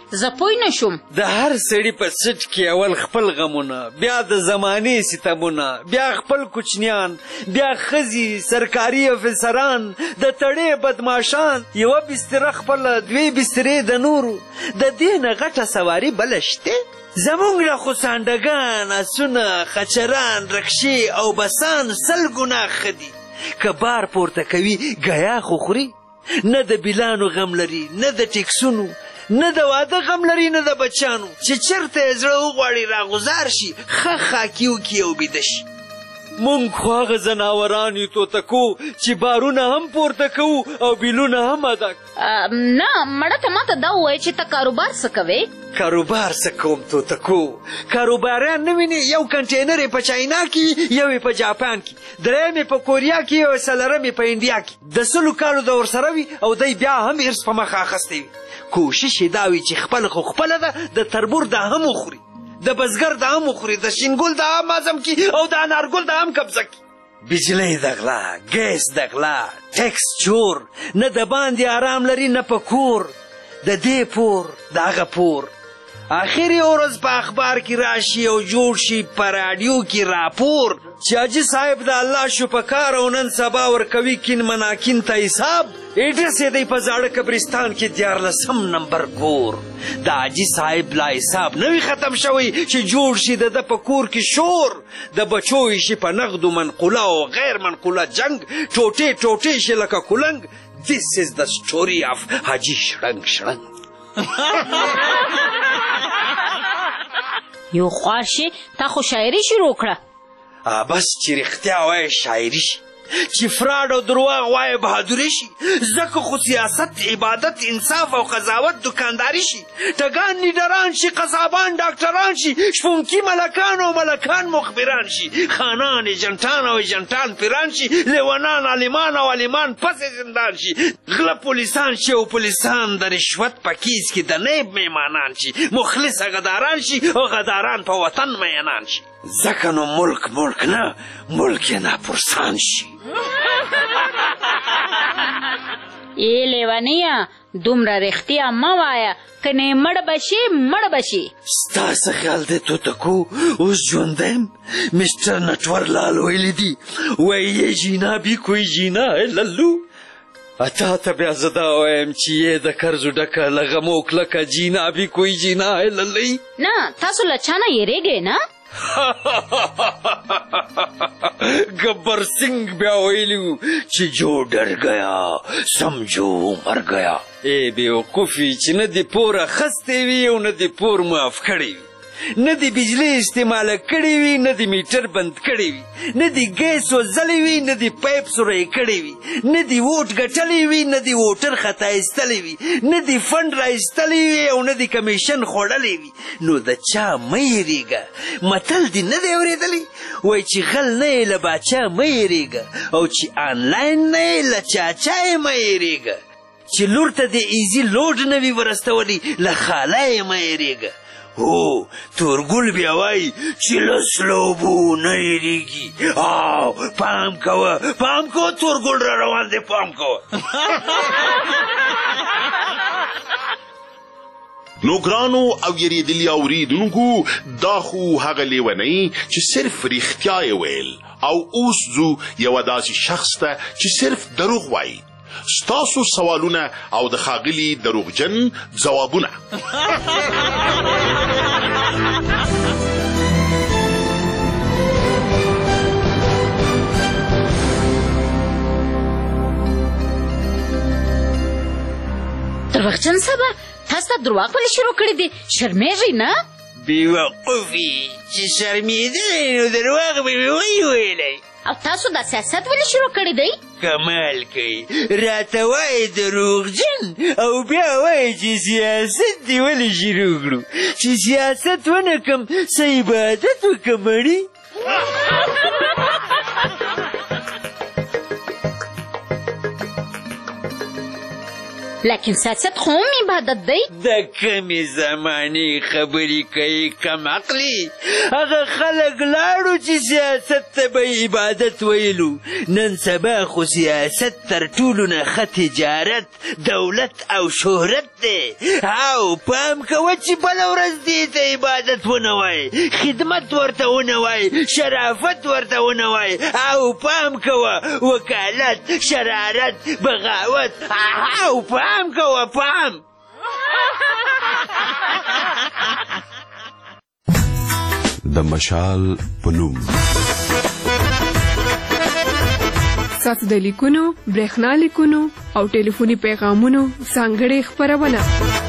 زه پوه نه شوم. د هر سړي په سټ کې اول خپل غمونه، بیا د زمانې ستمونه، بیا خپل کوچنیان، بیا ښځې، سرکاري افسران، د تړې بدماشان، یوه بستره خپله، دوې بسترې د نورو، د دې نه غټه سواري بله شته؟ زمونږ له خو سانډګان، اسونه، خچران، رکشې او بسان سل ګناه ښه دي. که بار پورته کوي ګیا خو خوري، نه د بیلانو غم لري، نه د ټیکسونو، نه د واده غم لري، نه د بچانو. چې چرته یې زړه وغواړي راغوزار شي، ښه خاکي وکړي او بیده شي. مونږ خو هغه ځناوران یو توتکو چې بارونه هم پورته کوو او بیلونه هم ادا کوو. نه مړه ته ماته دا ووایه چې ته کاروبار څه کوې؟ کاروبار څه کوم توتکو؟ کاروباریان نه وینې، یو کنټینر یې په چاینا کې، یو یې په جاپان کې، دریم یې په کوریا کې، یو څلرم یې په انډیا کې. د سلو کالو د ورسره وي او دی بیا هم ارث په مخه اخیستی وي. کوشش یې دا وي چې خپل خو خپله ده، د تربور دا هم وخوري، د بزګر دا هم وخوري، د شینګل دا هم هضم کړي او د انارګل دا هم قبضه کړي. بجلی د غلا، ګیس د غلا، ټیکس چور، نه د باندې آرام لري نه په کور، د دې پور د هغه پور. آخر یې ورځ په اخبار کې راشي او جوړ شي په راډیو کې راپور چې حاجي صاحب د الله شو په کار او نن سبا ورکوي کین مناکین ته حساب. ایډرس یې دی په زاړه قبرستان کې دیارلسم نمبر کور. د حاجي صاحب لا حساب نه وي ختم شوی چې جوړ شي د ده په کور کې شور، د بچو یې شي په نغدو منقوله او غیر منقوله جنگ، ټوټې ټوټې شي لکه کولنګ. This is the story of حاجي شړنګ شړنګ. یو خواشي تا خو شاعري شروع کړه. بس چې رښتیا وایي شاعري شي، چې فراډ او درواغ وایي بهادري شي. ځکه خو سیاست، عبادت، انصاف او قضاوت دکانداري شي. ټګان لیډران شي، قصابان ډاکټران شي، شپونکي ملکان او ملکان مخبران شي، خانان ایجنټان او ایجنټان پیران شي، لیونان عالمان او عالمان پسې زندان شي، غله پولیسان شي او پولیسان د رشوت په کیس کې د نیب میمانان شي، مخلصه غداران شي او غداران په وطن مینان شي. ځکه نو ملک ملک نه، ملک یې ناپرسان شي. ای لیونیه دومره رښتیا مه وایه، کنې مړ به شي مړ به شي. ستا څه خیال دی توتکو؟ اوس ژوندی یم. مسټر نټورلال ویلی دي، وایي یې ژینا بي کوئی ژینا ہے للو. اتا ته بیا زه دا وایم چې یې د کرزو ډکه له غمو کلکه جینا بي کوئی جینا ہے للی. نه تاسو له چا نه یېرېږئ نه؟ Gabbar Singh बया वैलू چې जो डर गया समझो मर गया. ए बेवقوفي چې نه دی پوره خسته وي او نه دی پور معاف کړی وي، نه دی بجلی استعمال کړی وي، نه دی میټر بند کړی وي، نه دی ګیس وزلی وي، نه دی پایپ سوری کړی وي، نه دی ووټ ګټلی وي، نه دی ووټر خطا ایستلی وي، نه دی فنډ را ایستلی وي او نه دی کمیشن خوړلی وي. نو د چا مه یېرېږه. متل دی نه دی اورېدلی؟ وایي چې غل نه یې له باچا مه یېرېږه او چې آنلاین نه یې له چاچا یې مه یېرېږه. چې لور ته د ایزي لوډ نه وي ورستولی له خاله یې مه یېرېږه. هو تورګل بیا وایي چې له سلوبو نه یېرېږي. او پام کوه پام کوه تورګل را روان دی، پام کوه. نو ګرانو او یریدلي اوریدونکو، دا خو هغه لیونی چې صرف رښتیا یې ویل، او اوس ځو یوه داسې شخص ته چې صرف دروغ وایي. ستاسو سوالونه او د ښاغلي دروغجن ځوابونه. دروغجن صاحبه تاسو ته درواغ ولې شروع کړي دي؟ شرمېږئ نه؟ بېوقوفي چې شرمېدلی نو درواغ به مې ولې ویلی. او تاسو دا سیاست ولې شروع کړی دی؟ کمال کوي راته وایي دروغجن او بیا وایي چې سیاست دې ولې شروع کړو، چې سیاست ونه کړم څه عبادت وکړم مړي. لیکن سیاست خو هم عبادت دی. د کمې زمانې خبرې کوي کم عقلي. هغه خلک لاړو چې سیاست ته به عبادت ویلو. نن سبا خو سیاست تر ټولو نه ښه تجارت، دولت او شهرت دی. او پام کوه چې بله ورځ دې ته عبادت ونه وایي، خدمت ورته ونه وایي، شرافت ورته ونه وایي. او پام کوه وکالت، شرارت، بغاوت. او پام کوه پام. د مشال په نوم ستاسو د لیکونو، برېښنا لیکونو او ټلیفوني پیغامونو ځانګړې خپرونه